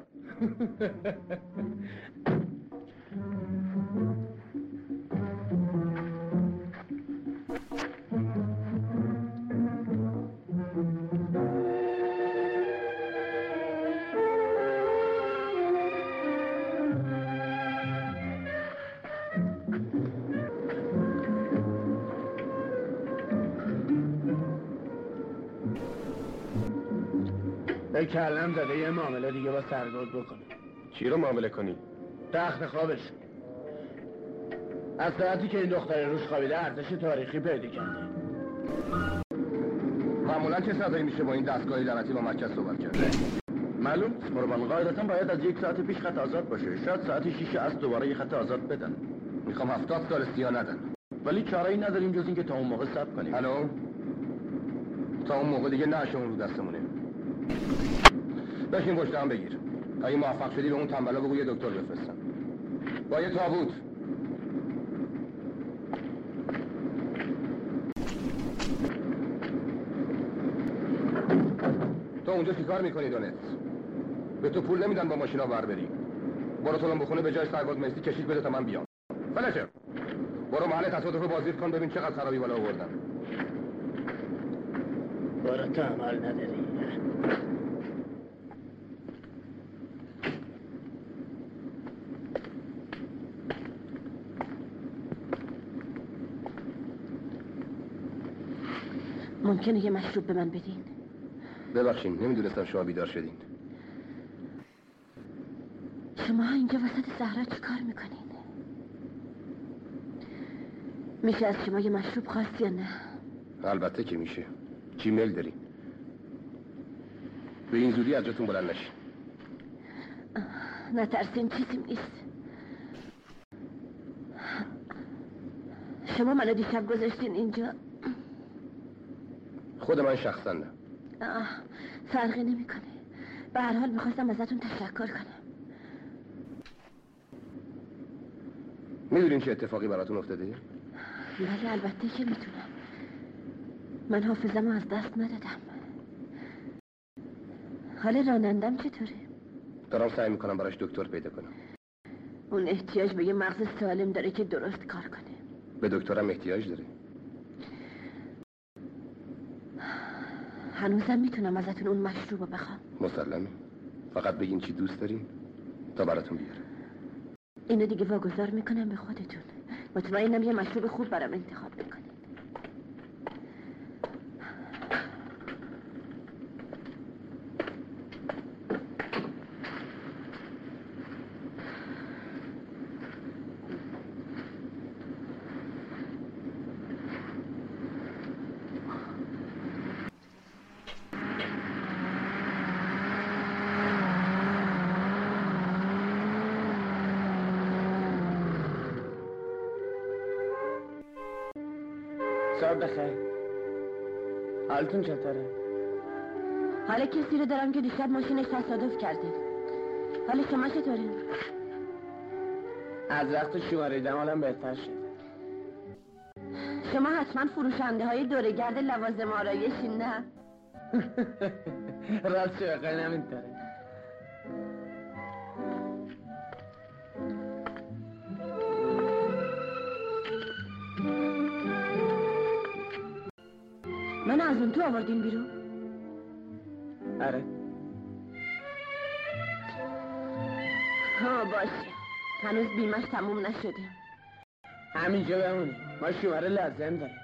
به کلم زده یه معامله دیگه با سرگرد بکنه. چی رو معامله کنی؟ تخت خوابش. از ساعتی که این دختر روش خوابیده ارزش تاریخی پیدا کرده. معمولا چه صدایی میشه با این دستگاه لعنتی با مرکز صحبت کرده؟ معلوم قربان. قاعدتا باید از یک ساعت پیش خط آزاد باشه. شاید ساعت شیش از دوباره یه خط آزاد بدن. میخوام هفتاد سال سیا ندن. ولی چاره‌ای نداریم جز اینکه تا اون موقع صبر کنیم. الو؟ تا اون موقع دیگه نشون رو دستمونه. بشین پشت هم بگیر. اگه موفق شدی به اون تنبلا بگو یه دکتر بفرستم. با یه تابوت. تو اونجا چیکار میکنی دونت؟ به تو پول نمیدن با ماشینا بر بری. برو تو بخونه به جای سرباز مسی کشید بده تا من بیام. فلچر. برو محل تصادف بازدید کن ببین چقدر خرابی بالا آوردن. برو تو عمل نداری. ممکنه یه مشروب به من بدین؟ ببخشید نمیدونستم شما بیدار شدین. شما اینجا وسط صحرا چی کار میکنین؟ میشه از شما یه مشروب خواست یا نه؟ البته که میشه. جیمیل داریم. به این زودی از جاتون بلند نشین. نترسین چیزی نیست. شما منو دیشب گذاشتین اینجا. خود من شخصا نه. آه فرقی نمیکنه. به هر حال میخواستم ازتون تشکر کنم. میدونین چه اتفاقی براتون افتاده؟ بله البته که میتونم. من حافظم از دست ندادم. حال رانندم چطوره؟ دارم سعی میکنم براش دکتر پیدا کنم. اون احتیاج به یه مغز سالم داره که درست کار کنه. به دکترم احتیاج داره. هنوزم میتونم ازتون اون مشروب رو بخوام. مسلمه. فقط بگین چی دوست دارین تا براتون بیارم. اینو دیگه واگذار میکنم به خودتون. مطمئنم یه مشروب خوب برام انتخاب میکنید. صاحب بخیر. حالتون چطوره؟ حالا کسی رو دارم که دیشب ماشینش تصادف کرده. حالا شما چطوره؟ از وقت شماریدم حالم بهتر شد. شما حتما فروشنده های دوره‌گرد لوازم آرایشین نه؟ راست چه بخیر همینطوره. من از اون تو آوردین بیرون؟ آره. ها باشه، هنوز بیمش تموم نشده. همینجا بمونی، ما شوهر لازم داریم.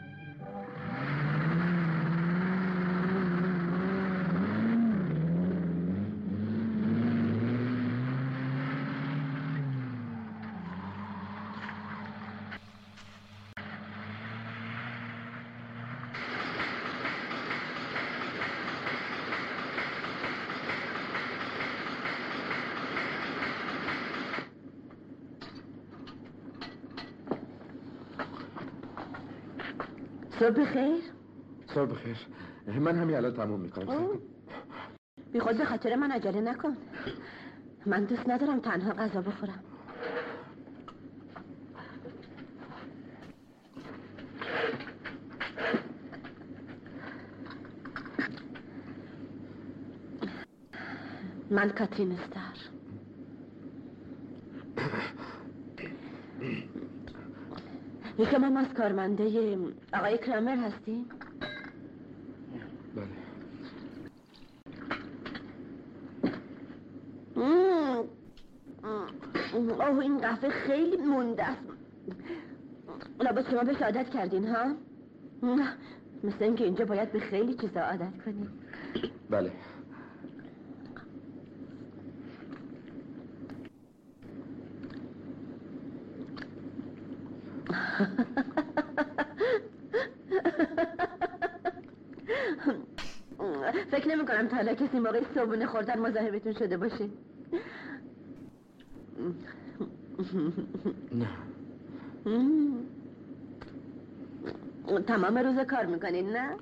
صبح بخیر. صبح بخیر. من همین الان تموم میکنم. بی خود به خاطر من عجله نکن. من دوست ندارم تنها غذا بخورم. من کاترین استر. شما از کارمنده آقای کرامر هستین؟ بله. اوه این قهوه خیلی مونده است. لابد شما بهش عادت کردین ها؟ مثل اینکه اینجا باید به خیلی چیزا عادت کنین. بله. فکر نمی کنم تا حالا کسی موقع صبحونه خوردن مزاحمتون شده باشه. نه. تمام روز کار میکنین نه؟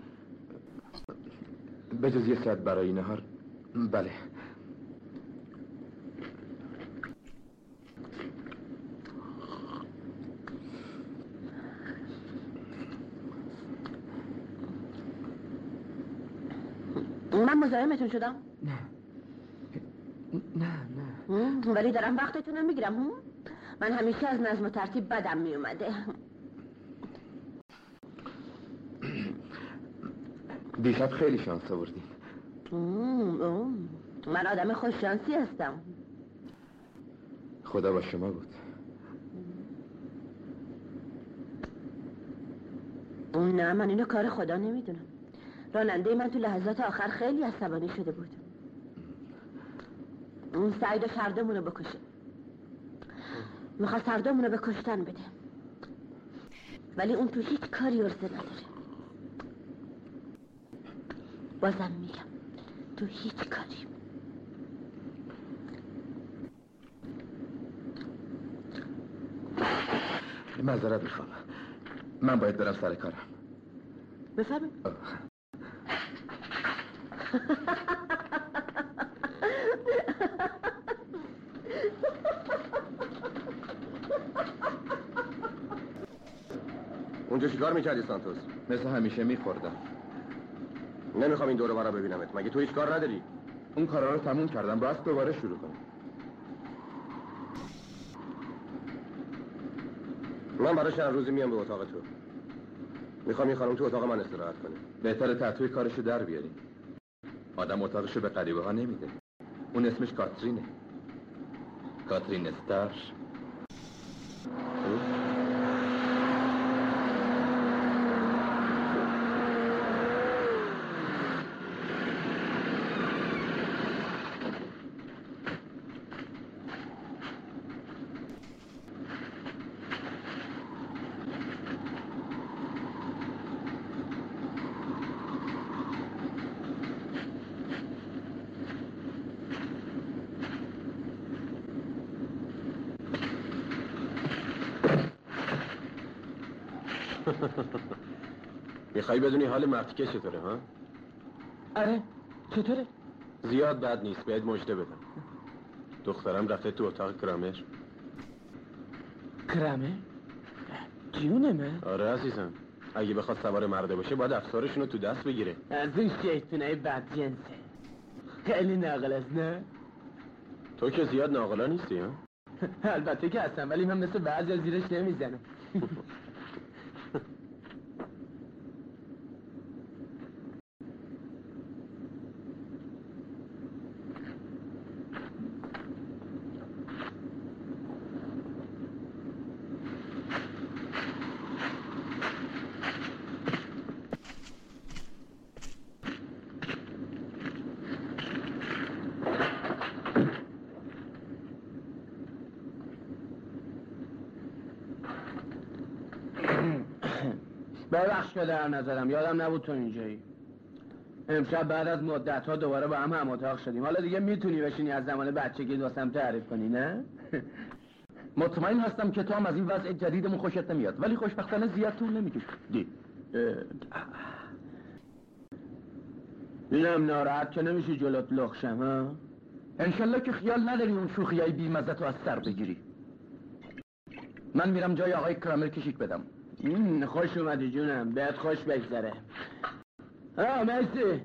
به جز یه ساعت برای نهار. بله. من مزاحمتون شدم؟ نه نه نه. ولی دارم وقتتون رو میگیرم. من همیشه از نظم و ترتیب بدم میومده. دیشب خیلی شانس آوردیم. من آدم خوش شانسی هستم. خدا با شما بود. نه من اینو کار خدا نمیدونم. راننده من تو لحظات آخر خیلی عصبانی شده بود. اون سعی داشت هر دومونو بکشه. میخواست هر دومونو به کشتن بده. ولی اون تو هیچ کاری عرضه نداره. بازم میگم تو هیچ کاری. معذرت میخوام. من باید برم سر کارم. بفرمایید. اونجا چیکار میکردی سانتوس؟ مثل همیشه میخوردم. نمیخوام این دوره برا ببینمت. مگه تو هیچ کار نداری؟ اون کارا رو تموم کردم. راست دوباره شروع کنم. من برای چند روزی میام به اتاق تو. میخوام این خانم تو اتاق من استراحت کنه. بهتره تحتوی کارشو در بیاریم. آدم اتاقشو به غریبه ها نمیده. اون اسمش کاترینه. کاترین استر. میخوایی بدونی حال مرتیکه چطوره ها؟ آره چطوره؟ زیاد بد نیست. بهت مژده بدم. دخترم رفته تو اتاق کرامر. کرامر؟ جونمه؟ آره عزیزم. اگه بخواد سوار مرده باشه باید افسارشونو تو دست بگیره. از این شیطونای بدجنسه. خیلی ناقل است نه؟ تو که زیاد ناقلا نیستی ها؟ البته که هستم ولی من مثل بعضی از زیرش نمیزنم. ببخش که در نظرم، یادم نبود تو اینجایی. امشب بعد از مدت ها دوباره با هم هم اتاق شدیم. حالا دیگه میتونی بشینی از زمان بچگی دوستم تعریف کنی، نه؟ مطمئن هستم که تو هم از این وضع جدیدمون خوشت نمیاد، ولی خوشبختانه زیاد طول نمیکشه. اینم ناراحت که نمیشی جلوت لخشم، ها؟ انشالله که خیال نداری اون شوخیای بیمزه تو از سر بگیری. من میرم جای آقای کرامر کشیک بدم. خوش اومدی جونم، بهت خوش بگذره. آه مرسی.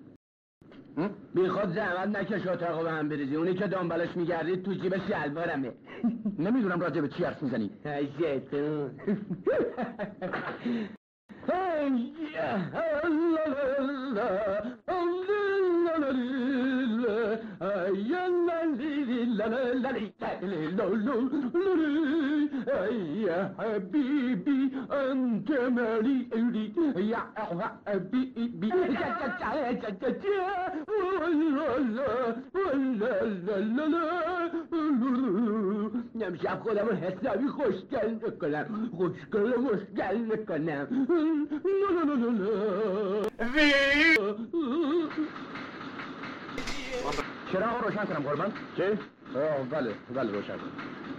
بی خود زحمت نکش اتاقو به هم بریزی، اونی که دنبالش میگردید تو جیب شلوارمه. نمیدونم راجع به چی حرف میزنی. شیطون. يا حبيبي أنت مليئي يا حبيبي امشب خودمو حسابی خوشگل نکنم، خوشگل و مشگل نکنم. چراغ روشن کنم قربان؟ چی؟ آه بله بله روشن کنم.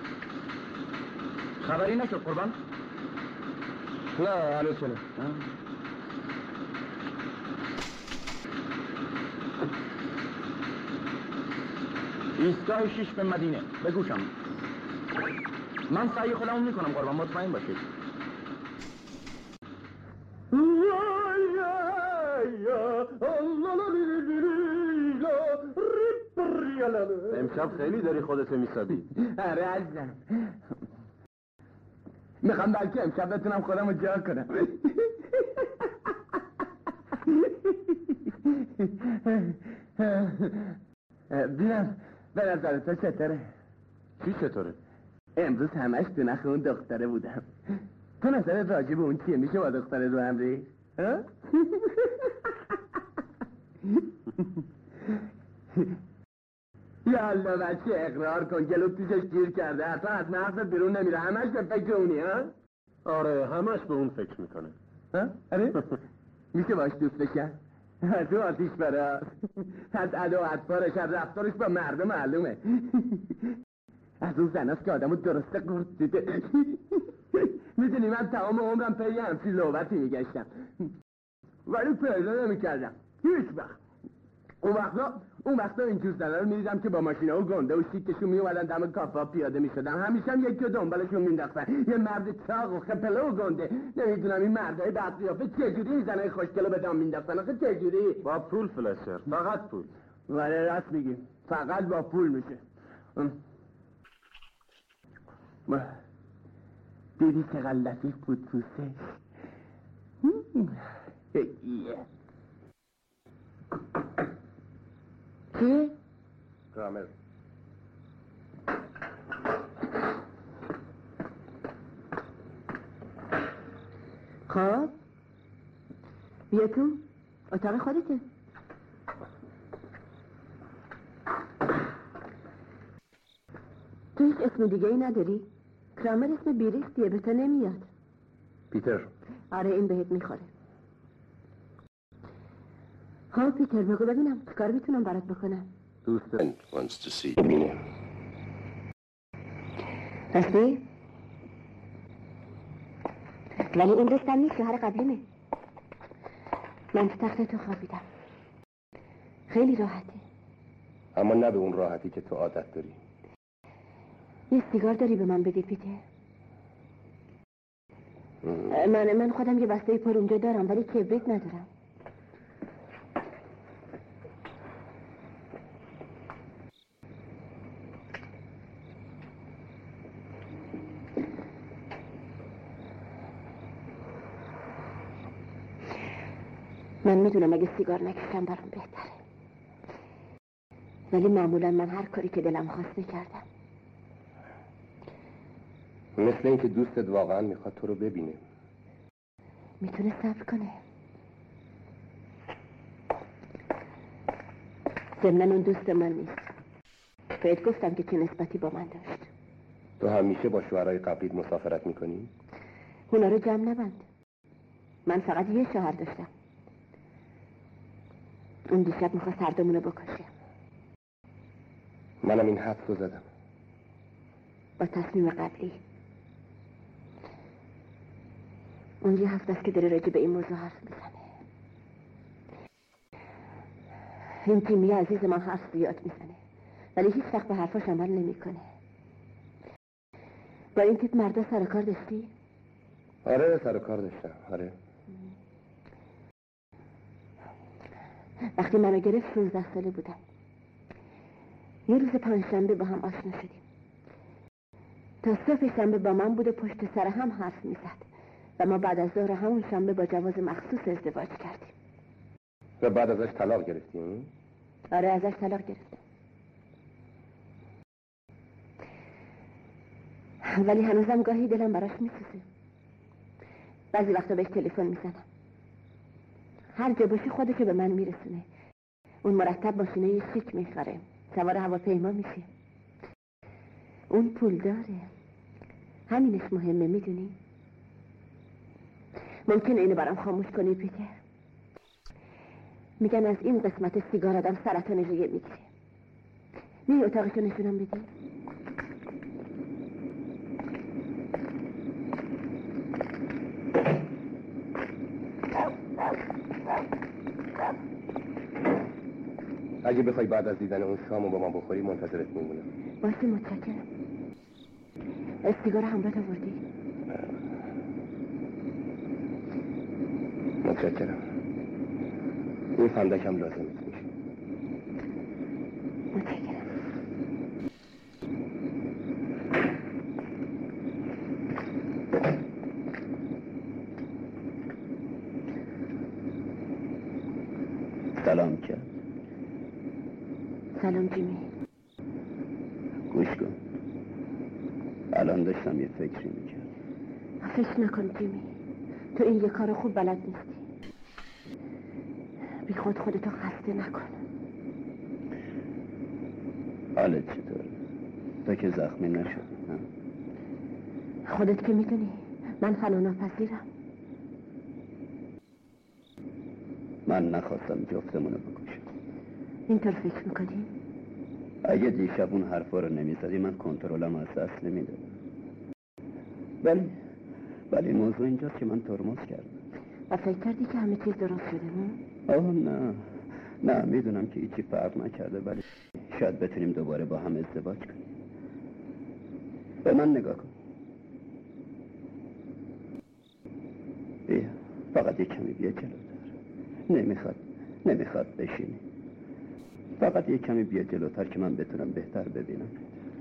خبری نشد قربان؟ نه هنوز کنه. ایستگاه شیش به مدینه بگوشم. من سعی خودمون میکنم قربان، مطمئن باشید. امشب خیلی داری خودت میسابی. آره عزیزم، میخوام بلکه امشب بتونم خودم رو جا کنم. بینم به نظر تو چطوره؟ چی چطوره؟ امروز همش تو نخ اون دختره بودم. تو نظرت راجع به اون چیه؟ میشه با دختره رو هم ریخت؟ یا الله بچه اقرار کن، گلو پیشش گیر کرده، اصلا از مغزت بیرون نمیره، همش به فکر اونی ها؟ آره همش به اون فکر میکنه. ها؟ آره؟ میشه باش دوست بشن؟ تو آتیش براست، از ادا و اطفارش، از رفتارش با مردم معلومه. از اون زناست که آدمو درسته قرد دیده. میدونی من تمام عمرم پی همچین لعبتی میگشتم، ولی پیدا نمیکردم هیچ وقت. اون وقتا اون وقتا این جوز زنه رو میدیدم که با ماشینا و گنده و شیکشون میومدن دم کافا پیاده میشدن، همیشه هم یکی رو دنبالشون مینداختن، یه مرد چاق و خپله و گنده. نمیدونم این مردای بد قیافه چجوری این زنای خوشگل رو به دام مینداختن، آخه چجوری؟ با پول فلشر، فقط پول. ولی راست میگی، فقط با پول میشه. دیدی چقدر لطیف بود پوستش؟ چی؟ کرامر. خب بیا تو اتاق خودته. تو هیچ اسم دیگه ای نداری؟ کرامر اسم بیریختیه، به تو نمیاد. پیتر. آره این بهت میخوره. ها پیتر بگو ببینم چه کار میتونم برات بکنم. دوستم wants to see ببینه. راستی؟ ولی این دوستم نیست، شوهر قبلیمه. من تو تخت تو خوابیدم، خیلی راحته. اما نه به اون راحتی که تو عادت داری. یه سیگار داری به من بدی پیتر؟ من من خودم یه بسته پر اونجا دارم ولی کبریت ندارم. من میدونم اگه سیگار نکشم برام بهتره، ولی معمولا من هر کاری که دلم خواست میکردم. مثل این که دوستت واقعا میخواد تو رو ببینه. میتونه صبر کنه. ضمناً اون دوست من نیست. بهت گفتم که چه نسبتی با من داشت. تو همیشه با شوهرای قبلیت مسافرت میکنی؟ اونا رو جمع نبند. من فقط یه شوهر داشتم. اون دیشب میخواست هر دومونو بکشه. منم این حدس رو زدم با تصمیم قبلی. اون یه هفته است که داره راجع به این موضوع حرف میزنه. این تیمی عزیز من حرف زیاد میزنه ولی هیچ وقت به حرفاش عمل نمیکنه. با این تیپ مردا سر کار داشتی؟ آره سر کار داشتم. آره وقتی منو گرفت شانزده ساله بودم. یه روز پنجشنبه با هم آشنا شدیم. تا صبح شنبه با من بود و پشت سر هم حرف میزد و ما بعد از ظهر همون شنبه با جواز مخصوص ازدواج کردیم. و بعد ازش طلاق گرفتیم؟ آره ازش طلاق گرفتم. ولی هنوزم گاهی دلم براش میسوزه. بعضی وقتا بهش تلفن میزنم. هر جا باشی خودشو به من میرسونه. اون مرتب ماشینه شیک میخره، سوار هواپیما میشه. اون پول داره. همینش مهمه، میدونی؟ ممکنه اینو برام خاموش کنی پیتر؟ میگن از این قسمت سیگار آدم سرطان ریه میگیره. می اتاقشو نشونم بدی؟ اگه بخوای بعد از دیدن اون شامو با ما بخوری منتظرت میمونم. باشه متشکرم. سیگار همراه آوردی؟ متشکرم. این فندکم لازمت میشه. متشکرم. سلام کرد. سلام جیمی. گوش کن. الان داشتم یه فکری میکرد. فکر نکن جیمی. تو این یه کار خوب بلد نیستی. بی خود خودتو خسته نکن. حالت چطوره؟ تو که زخمی نشدی نه؟ خودت که میدونی من فنا ناپذیرم. من نخواستم جفتمونو بکشم. اینطور فکر میکنی؟ اگه دیشب اون حرفا رو نمیزدی من کنترلم از دست نمیدادم. ولی ولی موضوع اینجاست که من ترمز کردم. و فکر کردی که همه چیز درست شده نه؟ آه نه نه میدونم که هیچی فرق نکرده ولی شاید بتونیم دوباره با هم ازدواج کنیم. به من نگاه کن. بیا فقط یک کمی بیا جلوتر. نمیخواد نمیخواد بشینی. فقط یک کمی بیا جلوتر که من بتونم بهتر ببینم.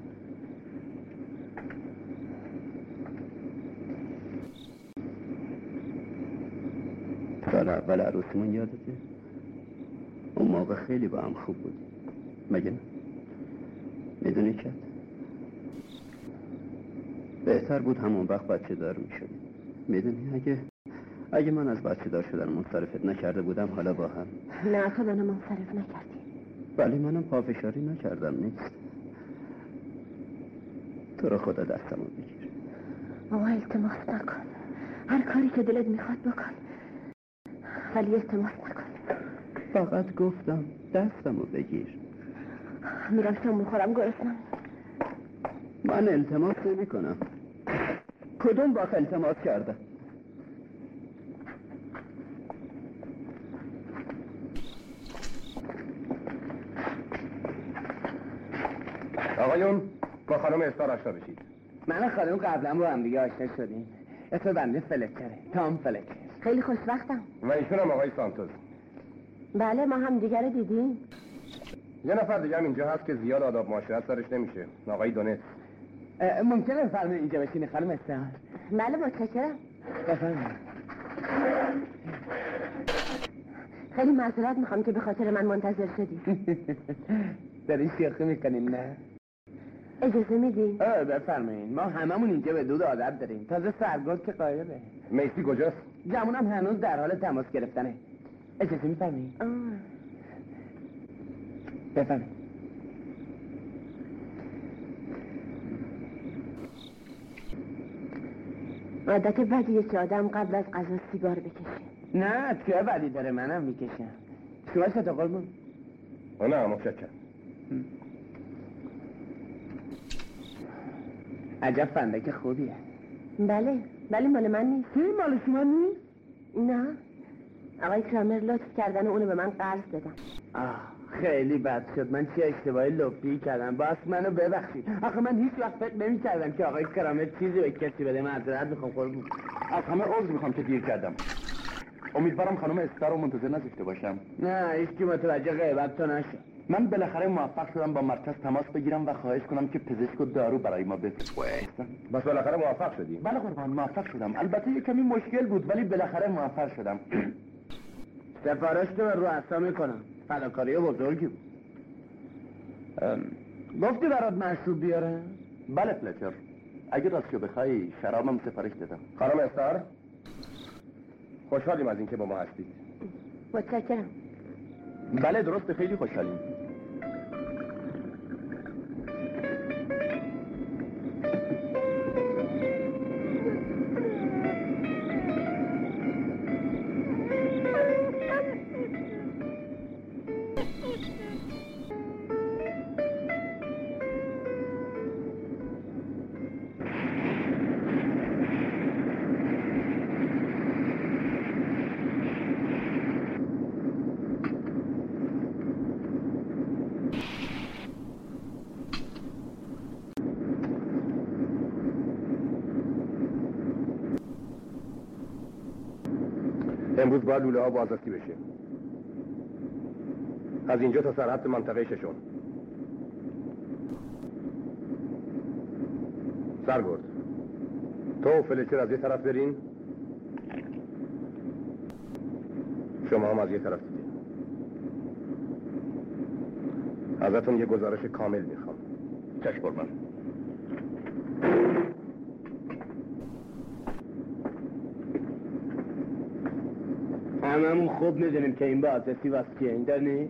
سال اول عروسیمون یادته؟ اون موقع خیلی با هم خوب بود مگه نه؟ میدونی که بهتر بود همون وقت بچه دار میشدیم. میدونی اگه اگه من از بچه دار شدن منصرفت نکرده بودم حالا با هم. نه تو منو منصرف نکردی. ولی منم پافشاری نکردم نیست. تو رو خدا دستمو بگیر. آقا التماس نکن. هر کاری که دلت میخواد بکن ولی التماس نکن. فقط گفتم دستمو بگیر. میرم شام میخورم گرسنم. من التماس نمی کنم. کدوم وقت التماس کرده؟ آقایون با خانم استار آشنا بشید. من خانم قبلا با هم دیگه آشنا شدیم. اسم بنده فلکره، تام فلکر. خیلی خوشبختم. و ایشون هم آقای سانتوس. بله ما هم دیگه رو دیدیم. یه نفر دیگه هم اینجا هست که زیاد آداب معاشرت سرش نمیشه، آقای دونت. ممکنه بفرمایید اینجا بشینی خانم استار؟ بله متشکرم. بفرمایید. خیلی معذرت میخوام که به خاطر من منتظر شدی. دارین شوخی میکنین نه؟ اجازه میدی؟ آه بفرمایید. ما هممون اینجا به دود عادت داریم. تازه سرگرد که قایبه. میسی کجاست؟ جمعونم هنوز در حال تماس گرفتنه. اجازه میفرمایید؟ بفرمایید. عادت بدیه که آدم قبل از غذا سیگار بکشه. نه چه بدی داره، منم میکشم. شما سه تا قربون؟ نه متشکرم. عجب فندک خوبیه. بله ولی مال من نیست. چی مال شما نیست؟ نه آقای کرامر لطف کردن و اونو به من قرض دادن. آه خیلی بد شد، من چه اشتباهی لپی کردم، باز منو ببخشید. آخه من هیچ وقت فکر نمی کردم که آقای کرامر چیزی به کسی بده. معذرت میخوام قربون. از همه عذر میخوام که دیر کردم. امیدوارم خانم استر رو منتظر نذاشته باشم. نه هیچ کی متوجه غیبت تو نشد. من بالاخره موفق شدم با مرکز تماس بگیرم و خواهش کنم که پزشک و دارو برای ما بفرستن. بس بالاخره موفق شدی؟ بله قربان موفق شدم. البته یه کمی مشکل بود ولی بالاخره موفق شدم. سفارش تو رو اصلا میکنم. فداکاری بزرگی بود. گفتی برات مشروب بیاره؟ بله فلچر، اگه راستشو بخوای شرابم سفارش دادم. خانم استر خوشحالیم از اینکه با ما هستید. متشکرم. بله درست، خیلی خوشحالیم. امروز باید لوله ها بازرسی بشه. از اینجا تا سرحد منطقه ششم. سرگرد تو و فلچر از یه طرف برین، شما هم از یه طرف دیگه. ازتون یه گزارش کامل میخوام. چشم قربان. هممون خوب میدونیم که این بازرسی واسه چیه، این دار نیست؟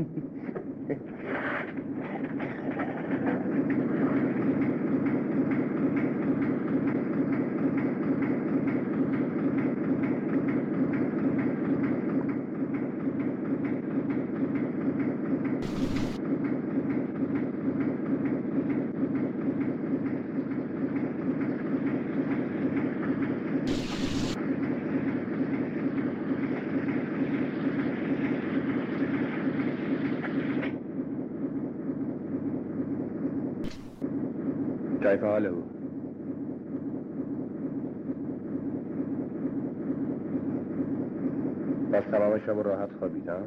كيف حاله؟ بس تمام شب راحت خوابید ها؟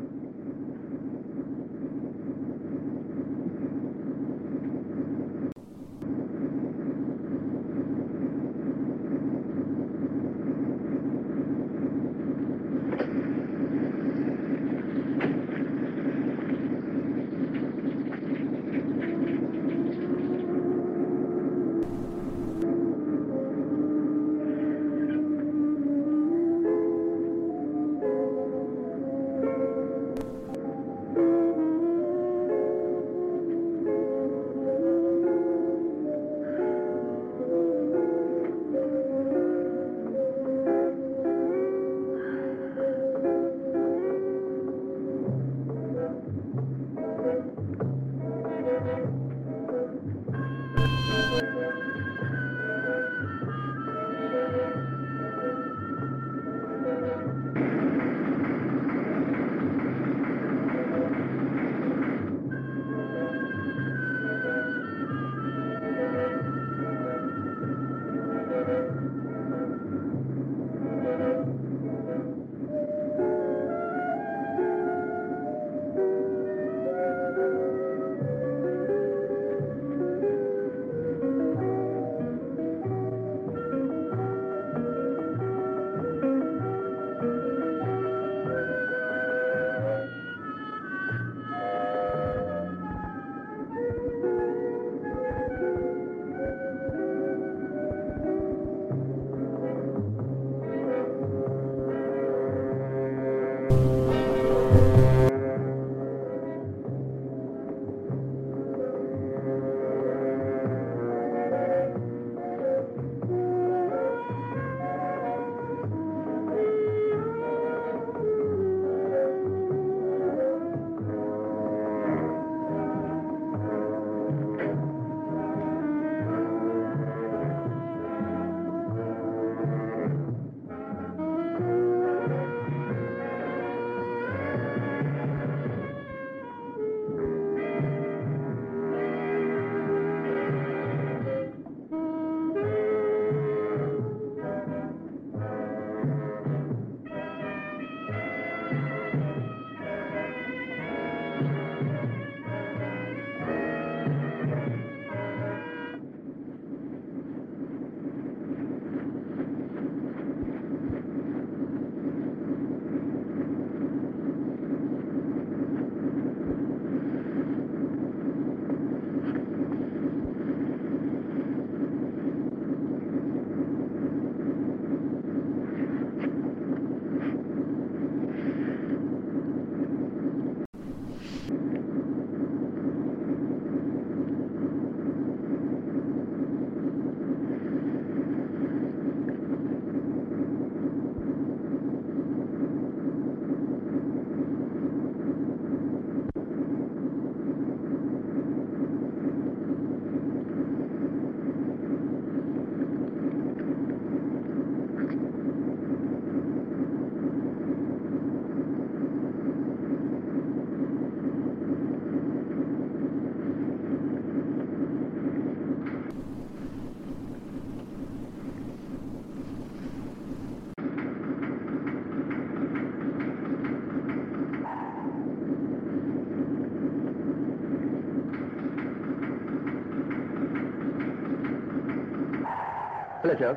فلچر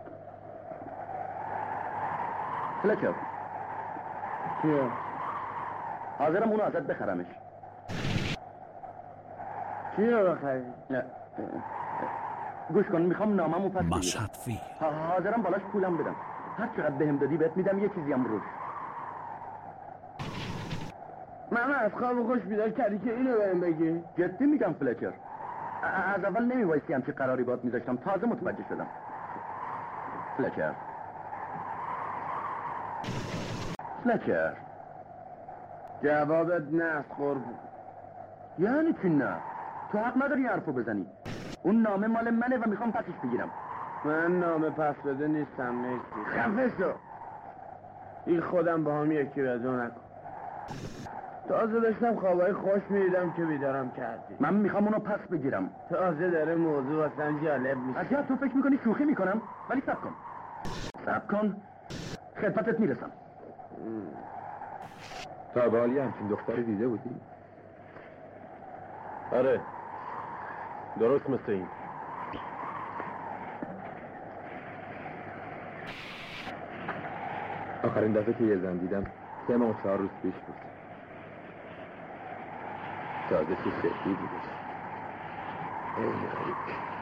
فلچر چیه؟ حاضرم اونو ازت بخرمش. چی رو بخری؟ نه گوش کن، میخوام ناممو پس بگیرم. مشهد فیلم. حاضرم بالاش پولم بدم، هر چقدر بهم دادی بهت میدم، یه چیزی هم روش. من از خواب خوش بیدار کردی که اینو بهم بگی؟ جدی میگم فلچر، از اول نمیبایستی همچی قراری بات میذاشتم، تازه متوجه شدم. فلچر فلچر جوابت نه از قربون. یعنی چی نه؟ تو حق نداری حرفو بزنی. اون نامه مال منه و میخوام پسش بگیرم. من نامه پس بده نیستم. مرسی خفه شو. این خودم با هم یکی بدو نکن. تازه داشتم خوابای خوش میدیدم که بیدارم کردی. من میخوام اونو پس بگیرم. تازه داره موضوع واسم جالب میشه. عجب تو فکر میکنی شوخی میکنم؟ ولی صبر کن صبر کن خدمتت میرسم. تا به حالی همچین دختری دیده بودی؟ آره درست مثل این. آخرین دفعه که یه زن دیدم سه ماه چهار روز پیش بود. تازه که سفید بودش. ای ای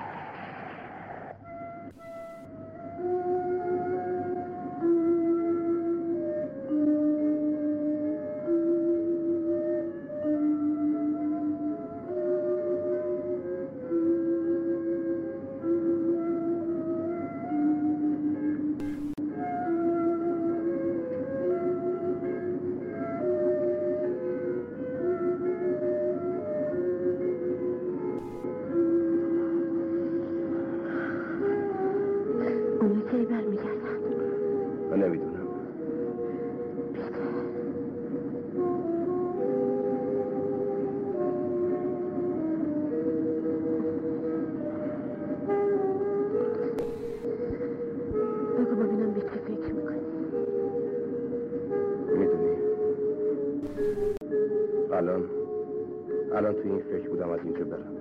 الان الان تو این فکر بودم از اینجا برم.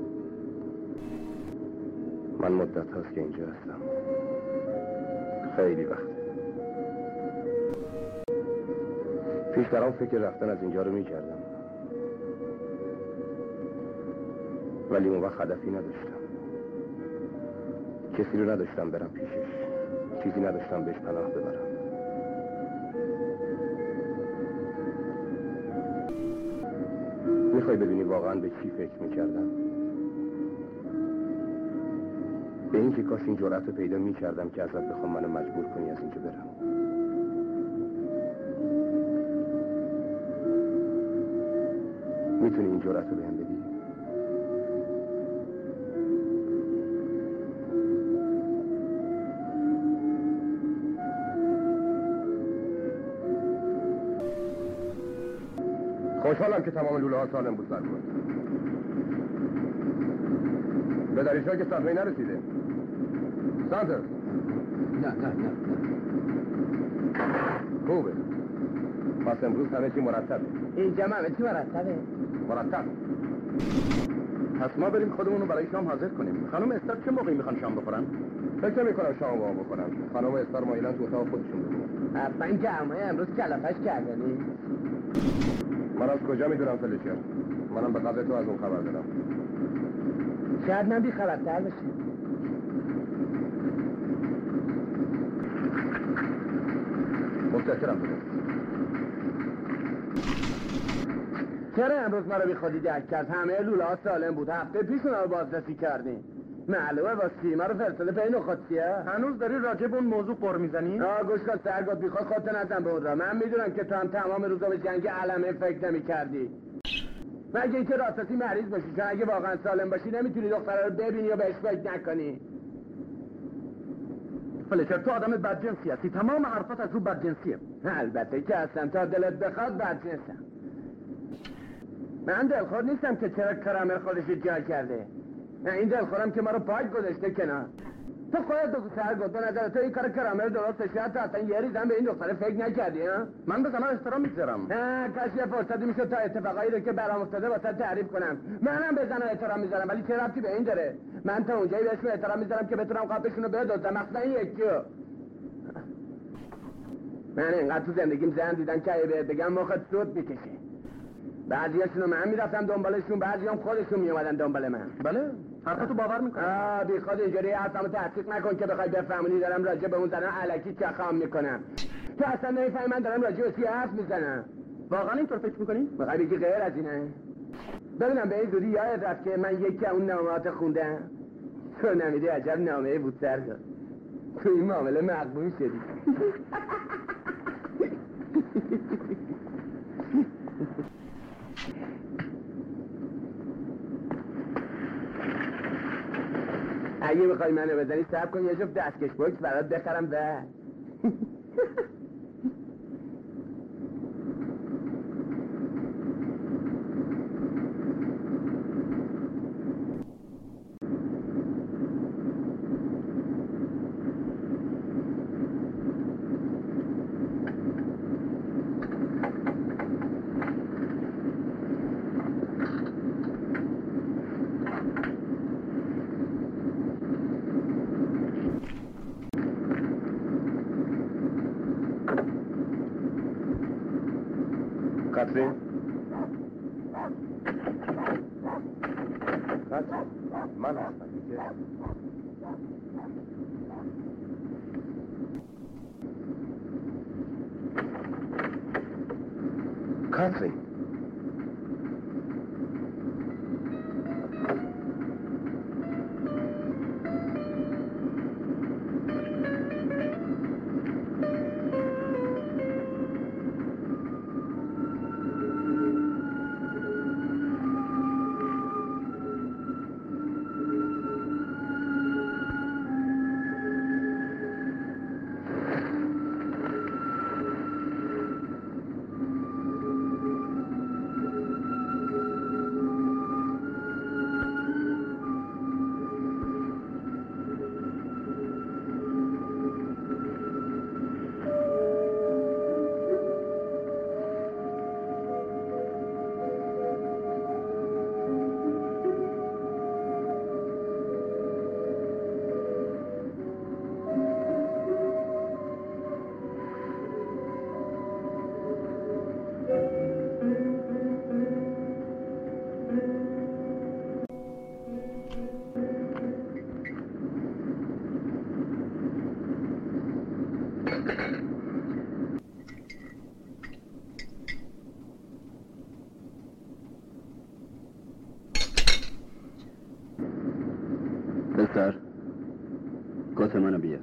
من مدت هاست که اینجا هستم، خیلی وقت پیش برام فکر رفتن از اینجا رو میکردم، ولی اون وقت هدفی نداشتم، کسی رو نداشتم برم پیشش، چیزی نداشتم بهش پناه ببرم. میخوای ببینی واقعا به چی فکر میکردم؟ به این که کاش این جرأت رو پیدا میکردم که ازت بخوام منو مجبور کنی از اینجا برم. میتونی این جرأت رو بهم بدی؟ خوشحالم که تمام لوله ها سالم بود. سرکن به دریچه که صدمه نرسیده. سانتر نه نه نه خوبه. پس امروز همه چی مرتبه. اینجا همه چی مرتبه؟ مرتب. پس ما بریم خودمونو برای شام حاضر کنیم. خانم استار چه موقعی میخوان شام بخورن؟ فکر میکنم شام با بخورن. خانم استار مایلن تو اتاق خودشون بخورن. حتما گرمای امروز کلافش کردنی؟ من از کجا میدونم فلیچر؟ منم به قدر تو از اون خبر دارم. شاید من بی خبرتر بشم. متشکرم. چرا امروز مرا بی خودی درک کرد؟ همه لوله ها سالم بود. هفته پیش اونا رو بازرسی کردیم. معلومه با سیما رو فرستاده پی نخودسیه. هنوز داری راجع به اون موضوع قر میزنی؟ آه گوش کن سرگاد بیخواد خودت نزن به اون را. من میدونم که تو هم تمام روزا به جنگ علمه فکر نمی کردی. مگه اینکه راستی مریض باشی، چون اگه واقعا سالم باشی نمیتونی دختره رو ببینی یا بهش فکر نکنی. فلیچر تو آدم بدجنسی هستی، تمام حرفات از رو بدجنسیه. البته که هستم، تا دلت بخواد بدجنسم. من دلخور نیستم که چرا کرامر خودش جای کرده. نه این دلخورم که ما رو پاک گذاشته کنار. تو خودت بگو سرگرد، به نظر تو این کار کرامل درسته؟ شاید تو اصلا یه ریزم به این دختره فکر نکردی ها؟ من به زمان احترام میذارم. نه کاش یه فرصتی میشد تا اتفاقایی رو که برام افتاده واسه تعریف کنم. منم به زنها احترام میذارم ولی چه ربطی به این داره؟ من تا اونجایی بهشون احترام میذارم که بتونم قابشون رو بدزدم، مثلا این یکیو. من اینقدر تو زندگیم زن دیدم که اگه بهت بگم مخت سود میکشه. بعضیاشونو من میرفتم دنبالشون، بعضیام خودشون میومدن دنبال من. بله حرفتو باور میکنم. آه بی خود اینجوری حرفمو تحقیق نکن که بخوای بفهمونی دارم راجع به اون زنه الکی چخام میکنم. تو اصلا نمیفهمی من دارم راجع به چی حرف میزنم. واقعا اینطور فکر میکنی؟ میخوای بگی غیر از اینه؟ ببینم به این زودی یاد رفت که من یکی اون نامه‌هات خوندم. تو نمیدی عجب نامه‌ای بود سرگرد. تو این معامله مقبول شدی. اگه بخوای منو بزنی صبر کن یه جفت دستکش بوکس برات بخرم و کاترین من هستم دیگه. کاترین بسر کت منو بیار.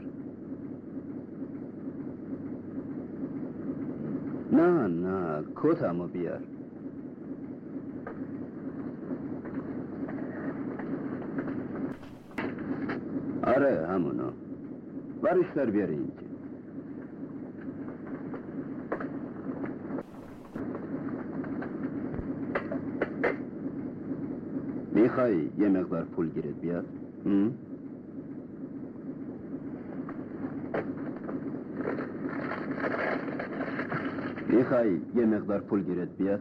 نه نه کتمو بیار. آره همونو برش در بیاری اینجا. میخوای یه مقدار پول گیرت بیاد؟ هم؟ میخوای یه مقدار پول گیرت بیاد؟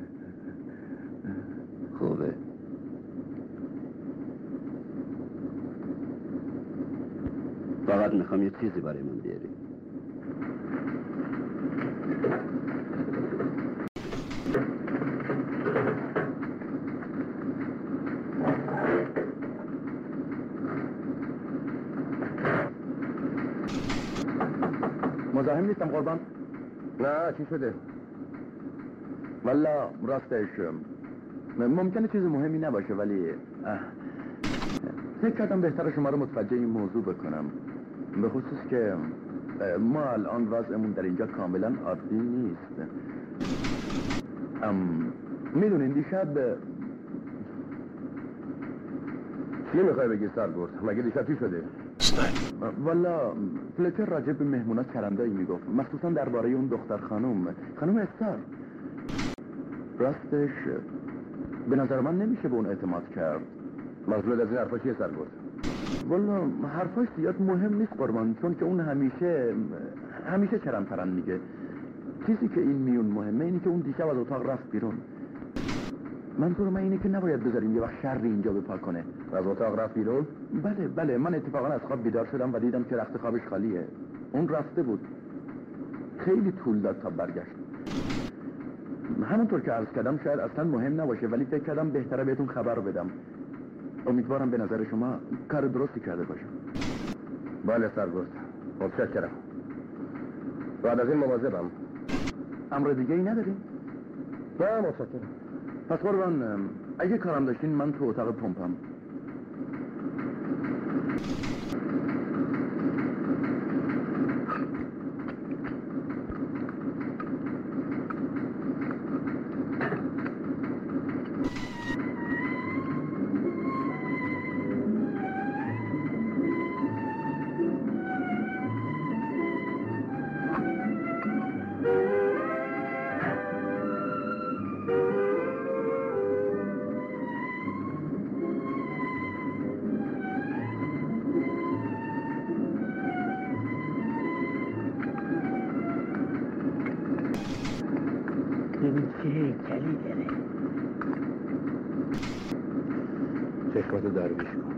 خوبه. فقط میخوام یه چیزی برای من بیاری. مزاحم نیستم قربان. نه چی شده؟ والا راستش ممکنه چیز مهمی نباشه ولی فکر کردم بهتره شما رو متوجه این موضوع بکنم، به خصوص که ما الان وضعمون در اینجا کاملا عادی نیست. ام میدونین دیشب چی میخوای بگی سرگرد؟ مگه دیشب چی شده؟ والا فلتر راجع به مهمونا چرندایی میگفت، مخصوصا درباره اون دختر خانم خانم استر. راستش به نظر من نمیشه به اون اعتماد کرد. منظورت از این حرفا چیه سرگرد؟ والا حرفاش زیاد مهم نیست قربان، چون که اون همیشه همیشه چرم پرن میگه. چیزی که این میون مهمه اینه که اون دیشب از اتاق رفت بیرون. منظور من اینه که نباید بذاریم یه وقت شر اینجا بپا کنه. از اتاق رفت بیرون؟ بله بله، من اتفاقا از خواب بیدار شدم و دیدم که رخت خوابش خالیه. اون رفته بود. خیلی طول داد تا برگشت. همونطور که عرض کردم شاید اصلا مهم نباشه، ولی فکر کردم بهتره بهتون خبر بدم. امیدوارم به نظر شما کار درستی کرده باشم. بله سرگرد، متشکرم. بعد از این مواظبم. امر دیگه ای نداریم؟ نه متشکرم. پس قربان اگه کارم داشتین من تو اتاق پمپم. ببین چه هیکلی داره. چشماتو درویش کن.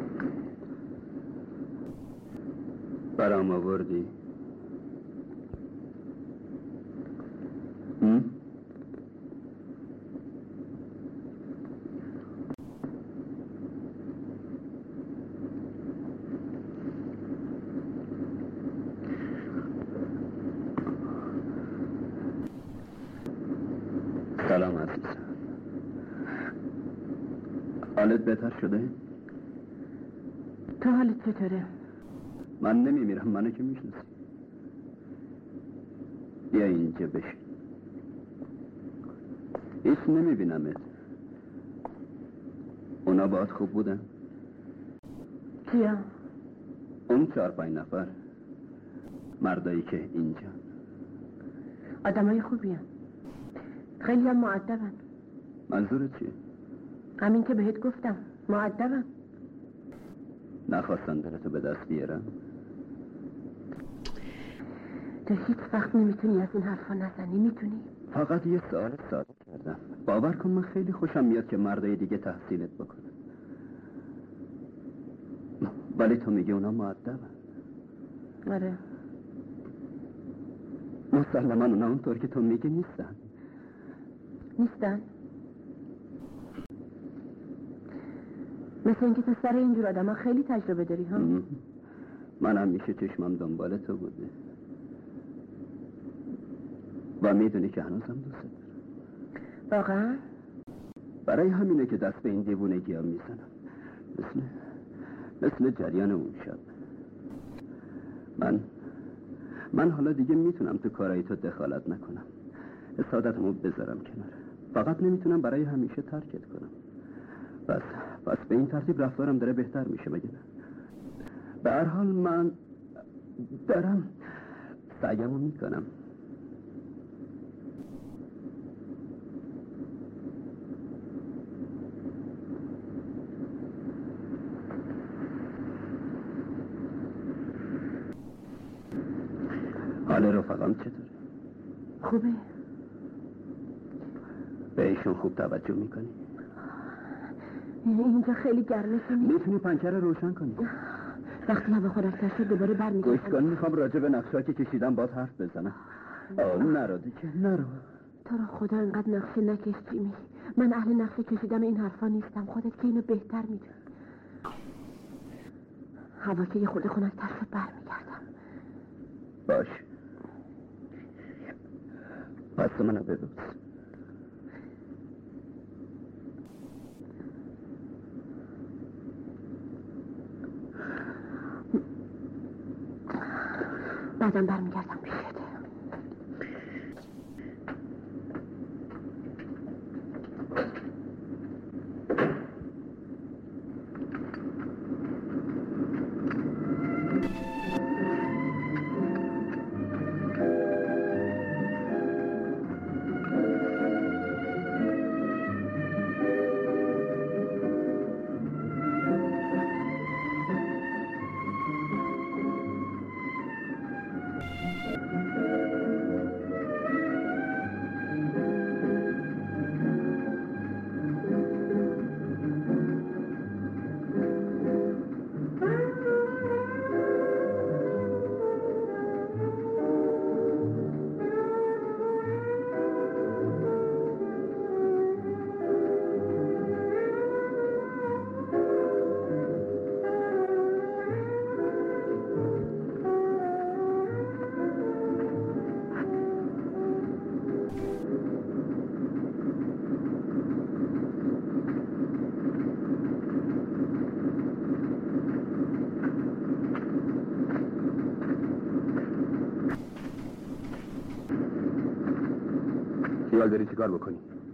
برام آوردی؟ سلام عزیزم. حالت بهتر شده؟ تو حالت چطوره؟ من نمیمیرم، منو که میشناسی. بیا اینجا بشین. هیچ نمیبینمت. اونا باهات خوب بودن؟ کیا؟ اون چهار پنج نفر مردایی که اینجا. آدمای خوبی هم. خیلی هم مؤدبن. منظورت چیه؟ همین که بهت گفتم مؤدبن. نخواستن دلتو به دست بیارم. تو هیچ وقت نمیتونی از این حرفا نزنی. میتونی؟ فقط یه سوال ساده کردم. باور کن من خیلی خوشم میاد که مردای دیگه تحصیلت بکنن، ولی تو میگی اونا مؤدبن. آره مسلما اونا اونطور که تو میگی نیستن. نیستن؟ مثل اینکه تو سر اینجور آدم ها خیلی تجربه داری ها؟ من همیشه چشمم دنبال تو بوده و میدونی که هنوزم دوست دارم. واقعا؟ برای همینه که دست به این دیوونگی ها میزنم، مثل مثل جریان اون شب. من من حالا دیگه میتونم تو کارهای تو دخالت نکنم، سعادتمو بذارم کنار. فقط نمیتونم برای همیشه ترکت کنم. پس پس به این ترتیب رفتارم داره بهتر میشه، مگه نه؟ به هر حال من دارم سعیمو میکنم. حال رفقام چطوره؟ خوبه. بهشون خوب توجه میکنی؟ اینجا خیلی گرمه. میتونی پنکر رو روشن کنی؟ وقتی هوا خنک‌تر شد دوباره برمیگردم. گوش کن، میخوام راجع به نقشه‌ها که کشیدم باید حرف بزنم. آه نرو دیگه، نرو. تو رو خدا انقدر نقشه نکش جیمی. من اهل نقشه کشیدم این حرفا نیستم. خودت که اینو بهتر میدونی. هوا که یه خورده خنک‌تر شد برمیگردم. باش. پس منو ببوس. بعدم برمیگردم پیشت. بری چیکار بکنی؟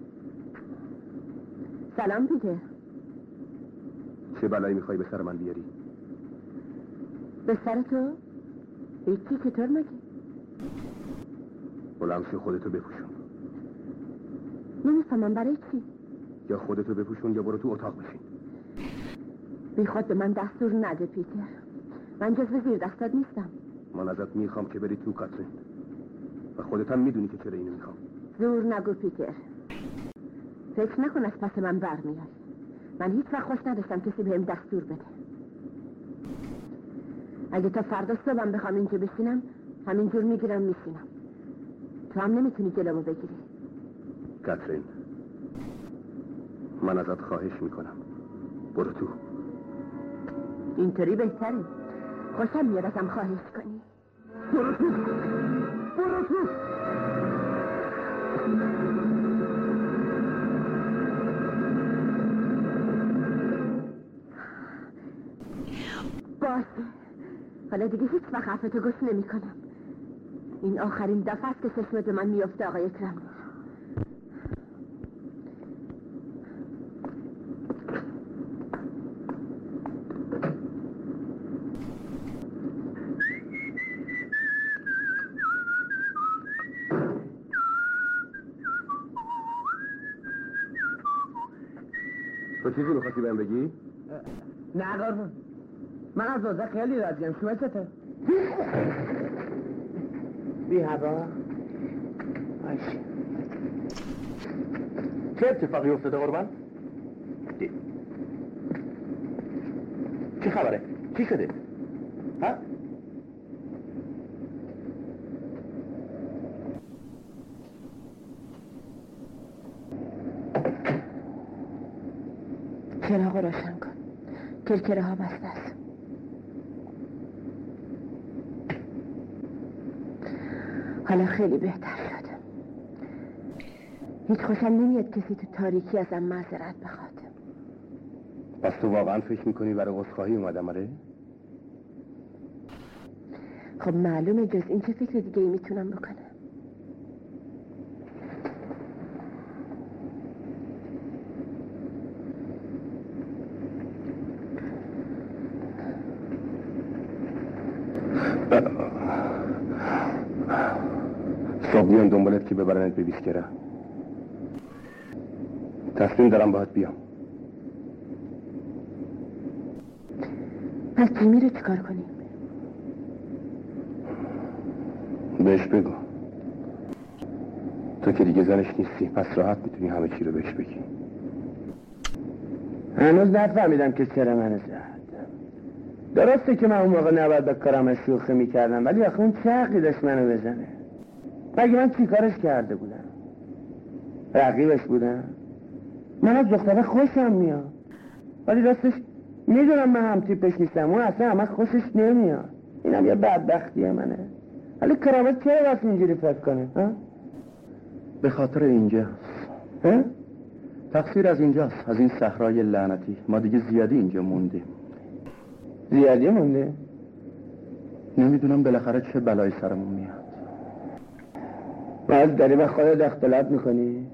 سلام پیتر. چه بلایی میخوای به سر من بیاری؟ به سر تو؟ هیچی، چطور مگه؟ بلند شو خودتو بپوشون. نمیفهمم برای چی؟ یا خودتو بپوشون یا برو تو اتاق بشین. بی خود به من دستور نده پیتر. من جزو زیر دستات نیستم. من ازت میخوام که بری تو کاترین و خودت هم میدونی که چرا اینو میخوام. زور نگو پیتر. فکر نکن از پس من برمیای. من هیچ وقت خوش نداشتم کسی بهم دستور بده. اگه تا فردا صبحم بخوام اینجا بشینم همینجور میگیرم میشینم. تو هم نمیتونی جلومو بگیری. کاترین، من ازت خواهش میکنم برو تو. اینطوری بهتره. خوشم میاد ازم خواهش کنی. برو تو برو تو. باشه، حالا دیگه هیچ وقت حرفتو گوش نمی کنم. این آخرین دفعه است که چشمت به من میفته آقای کرم. تو چیزی میخواستی بهم بگی؟ نه قربون، من از اوضاع خیلی راضیم. شما چطور؟ بی هوا. باشه. چه اتفاقی افتاده قربان؟ چی خبره؟ چی شده؟ ها؟ چراغو روشن کن. کرکره ها بسته است. حالا خیلی بهتر شد. هیچ خوشم نمیاد کسی تو تاریکی ازم معذرت بخواد. پس تو واقعا فکر میکنی برای عذرخواهی اومدم آره؟ خب معلومه جز این چه فکر دیگه ای میتونم بکنم؟ صبح بیان دنبالت که ببرنت به بیسکره. تصمیم دارم باهات بیام. پس جیمی رو چیکار کنیم؟ بهش بگو تو که دیگه زنش نیستی، پس راحت میتونی همه چی رو بهش بگی. هنوز نفهمیدم که چرا منو زد. درسته که من اون موقع نباید با کارم شوخی میکردم، ولی آخه اون چه حقی داشت منو بزنه؟ مگه من چی کارش کرده بودم؟ رقیبش بودم؟ من از دختره خوشم میاد، ولی راستش میدونم من هم تیپش نیستم. اون اصلا همه خوشش نمیاد. اینم یه بدبختیه منه. ولی کرامت چرا واسه اینجوری فکر کنه؟ ها؟ به خاطر اینجاست. ها؟ تقصیر از اینجاست، از این صحرای لعنتی. ما دیگه زیادی اینجا موندیم. زیادی مونده؟ نمیدونم بالاخره چه بلایی سرمون میاد. باز داری به خودت اختلاط میکنی؟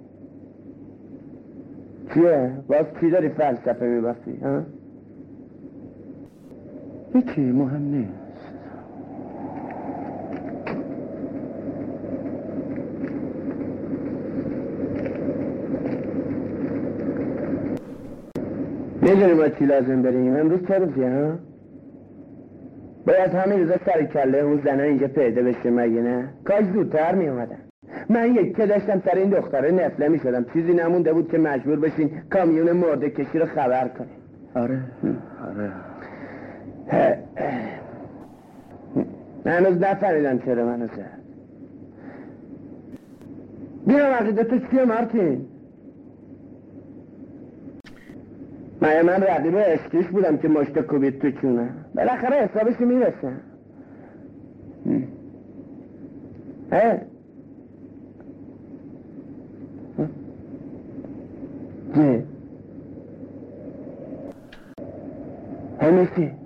چیه؟ باز چی داری فلسفه میبافی؟ ها؟ هیچی مهم نیست. میدونی ما چی لازم بریم؟ امروز چه روزیه ها؟ باید همین روزا سر کله اون زنها اینجا پیدا بشه مگه نه؟ کاش زودتر میومدن. من یک که داشتم سر این دختره نفله میشدم. چیزی نمونده بود که مجبور بشین کامیون مرده کشی رو خبر کنیم. آره آره. هنوز نفهمیدم چرا منو زد. بیا عقیده تو چیه مارتین؟ من من رقیب عشقیش بودم که مشت کوبید تو چونه. بالاخره حسابشو میرسن. اه نه همیشه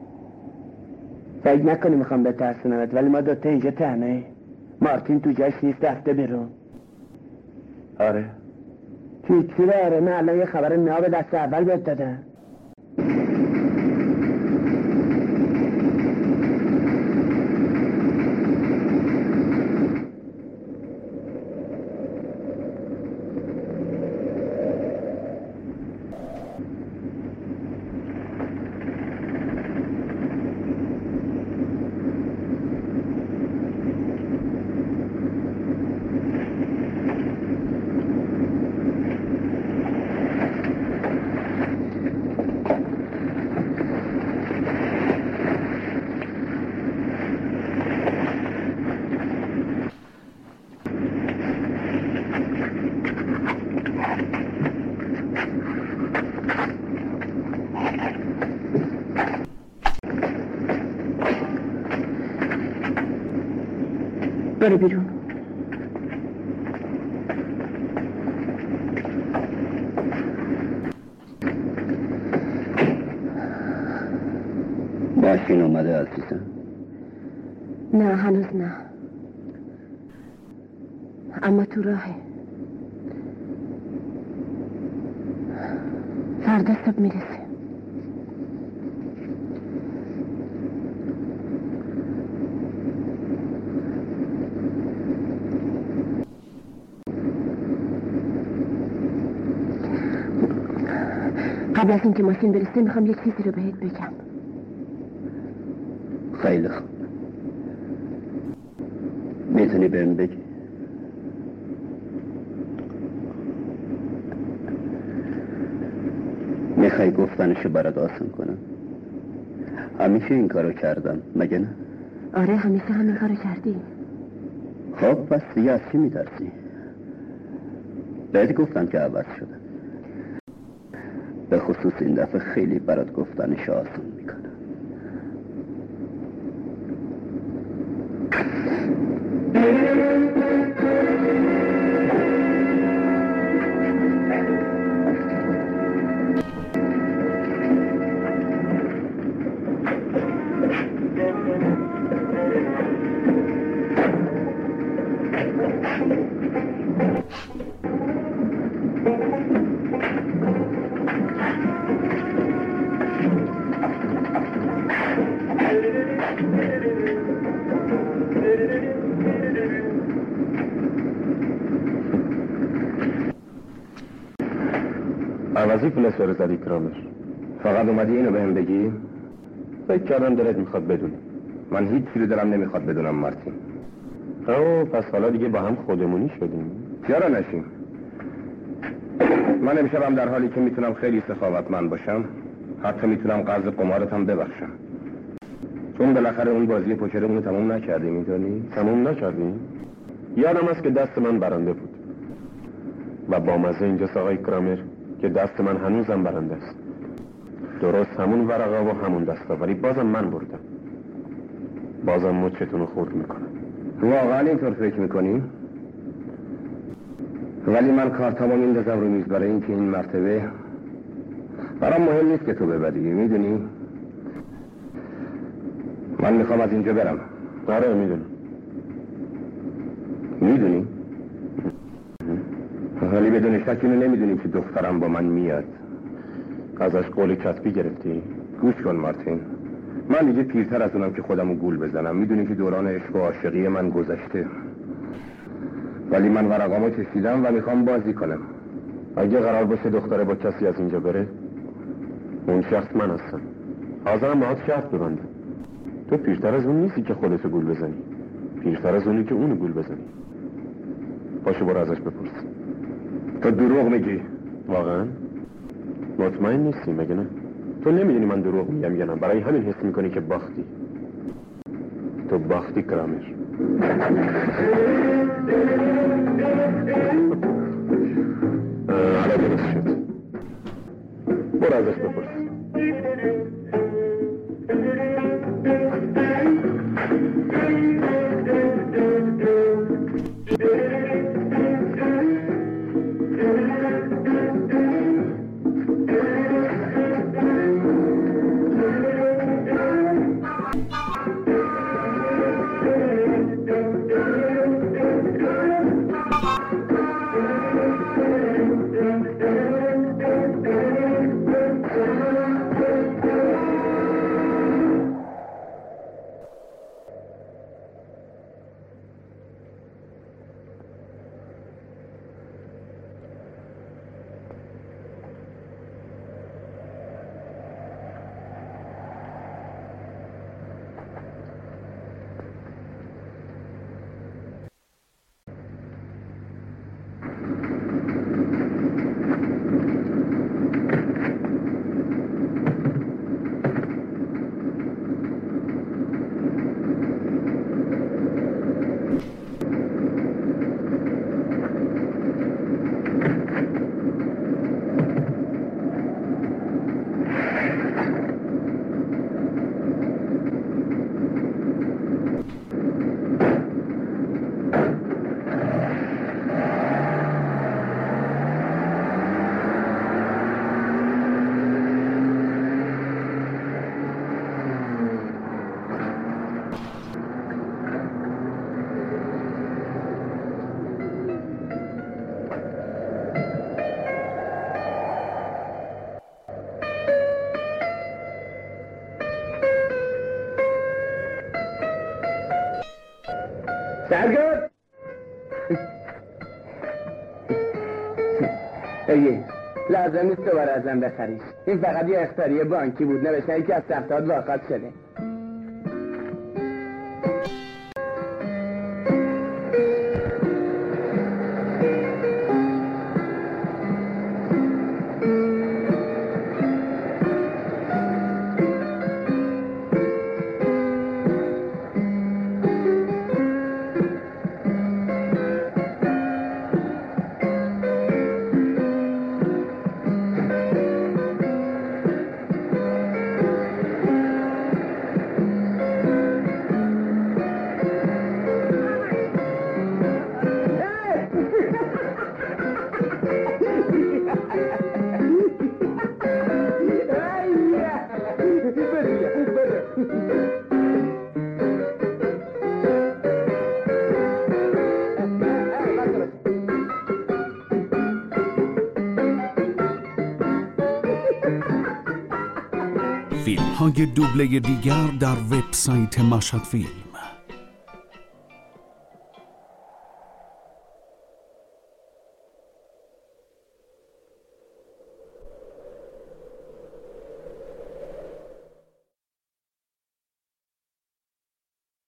فکر نکنی میخوام بترسونمت، ولی ما دوتا اینجا تنهایی. مارتین تو جاش نیست، رفته بیرون. آره. چی چی داره؟ من الان یه خبر ناب دست اول بهت دادم. برو بیرون. ماشین اومده عزیزم؟ نه هنوز نه، اما تو راهه. فردا صبح میرسه. قبل از اینکه ماشین برسه میخوام یک چیزی رو بهت بگم. خیلی خوب، میتونی بهم بگی؟ میخوای گفتنشو برات آسان کنم؟ همیشه این کارو کردم مگه نه؟ آره همیشه همین کارو کردی. خب پس دیگه از چی میترسی؟ بهت گفتم که عوض شدم، به خصوص این دفعه خیلی برات گفتنشو آسان میکنم. عوضی فلسفه رو زدی کرامر. فقط اومدی اینو بهم بگی؟ فکر کردم دلت میخواد بدونی. من هیچ چیزی دلم نمیخواد بدونم مارتین. او پس حالا دیگه با هم خودمونی شدیم. چرا نشیم؟ من امشبم در حالی که میتونم خیلی سخاوتمند باشم، حتی میتونم قرض قمارت هم ببخشم، چون بالاخره اون بازی پوکرمون رو تموم نکردیم. میدونی؟ تموم نکردیم؟ یادم است که دست من برنده بود و با مزه اینجاست آقای کرامر که دست من هنوزم برنده است. درست همون ورقا و همون دستا، ولی بازم من بردم. بازم مچتون رو خورد میکنم. واقعا اینطور فکر میکنی؟ ولی من کارتامو میندازم رو میز برای اینکه این مرتبه برام مهم نیست که تو ببری. میدونی؟ من میخوام از اینجا برم. آره میدونم. میدونی؟ ولی بدون شک اینو نمیدونیم که دخترم با من میاد. ازش قول کتبی گرفتی؟ گوش کن مارتین، من دیگه پیرتر از اونم که خودمو گول بزنم. میدونی که دوران عشق و عاشقی من گذشته، ولی من ورقامو کشیدم و میخوام بازی کنم. اگه قرار باشه دختره با کسی از اینجا بره، اون شخص من هستم. حاضرم باهات شرط ببندم. تو پیرتر از اون نیستی که خودتو گول بزنی، پیرتر از اونی که اونو گول بزنی. پاشو برو ازش بپرس. تو دروغ میگی؟ واقعا؟ مطمئن نیستی مگه نه؟ تو نمیدونی من دروغ میگم یا نه، برای همین حس میکنی که باختی. تو باختی کرامر. حالا درست شد. برو ازش بپرس. سرگرد ایه لازم نیست دوباره ازم بخریش. این فقط یه اختیاری بانکی بود، نوشتن یکی از سختات واقعات شده. فیلم های دوبله دیگر در وبسایت مشهد فیلم.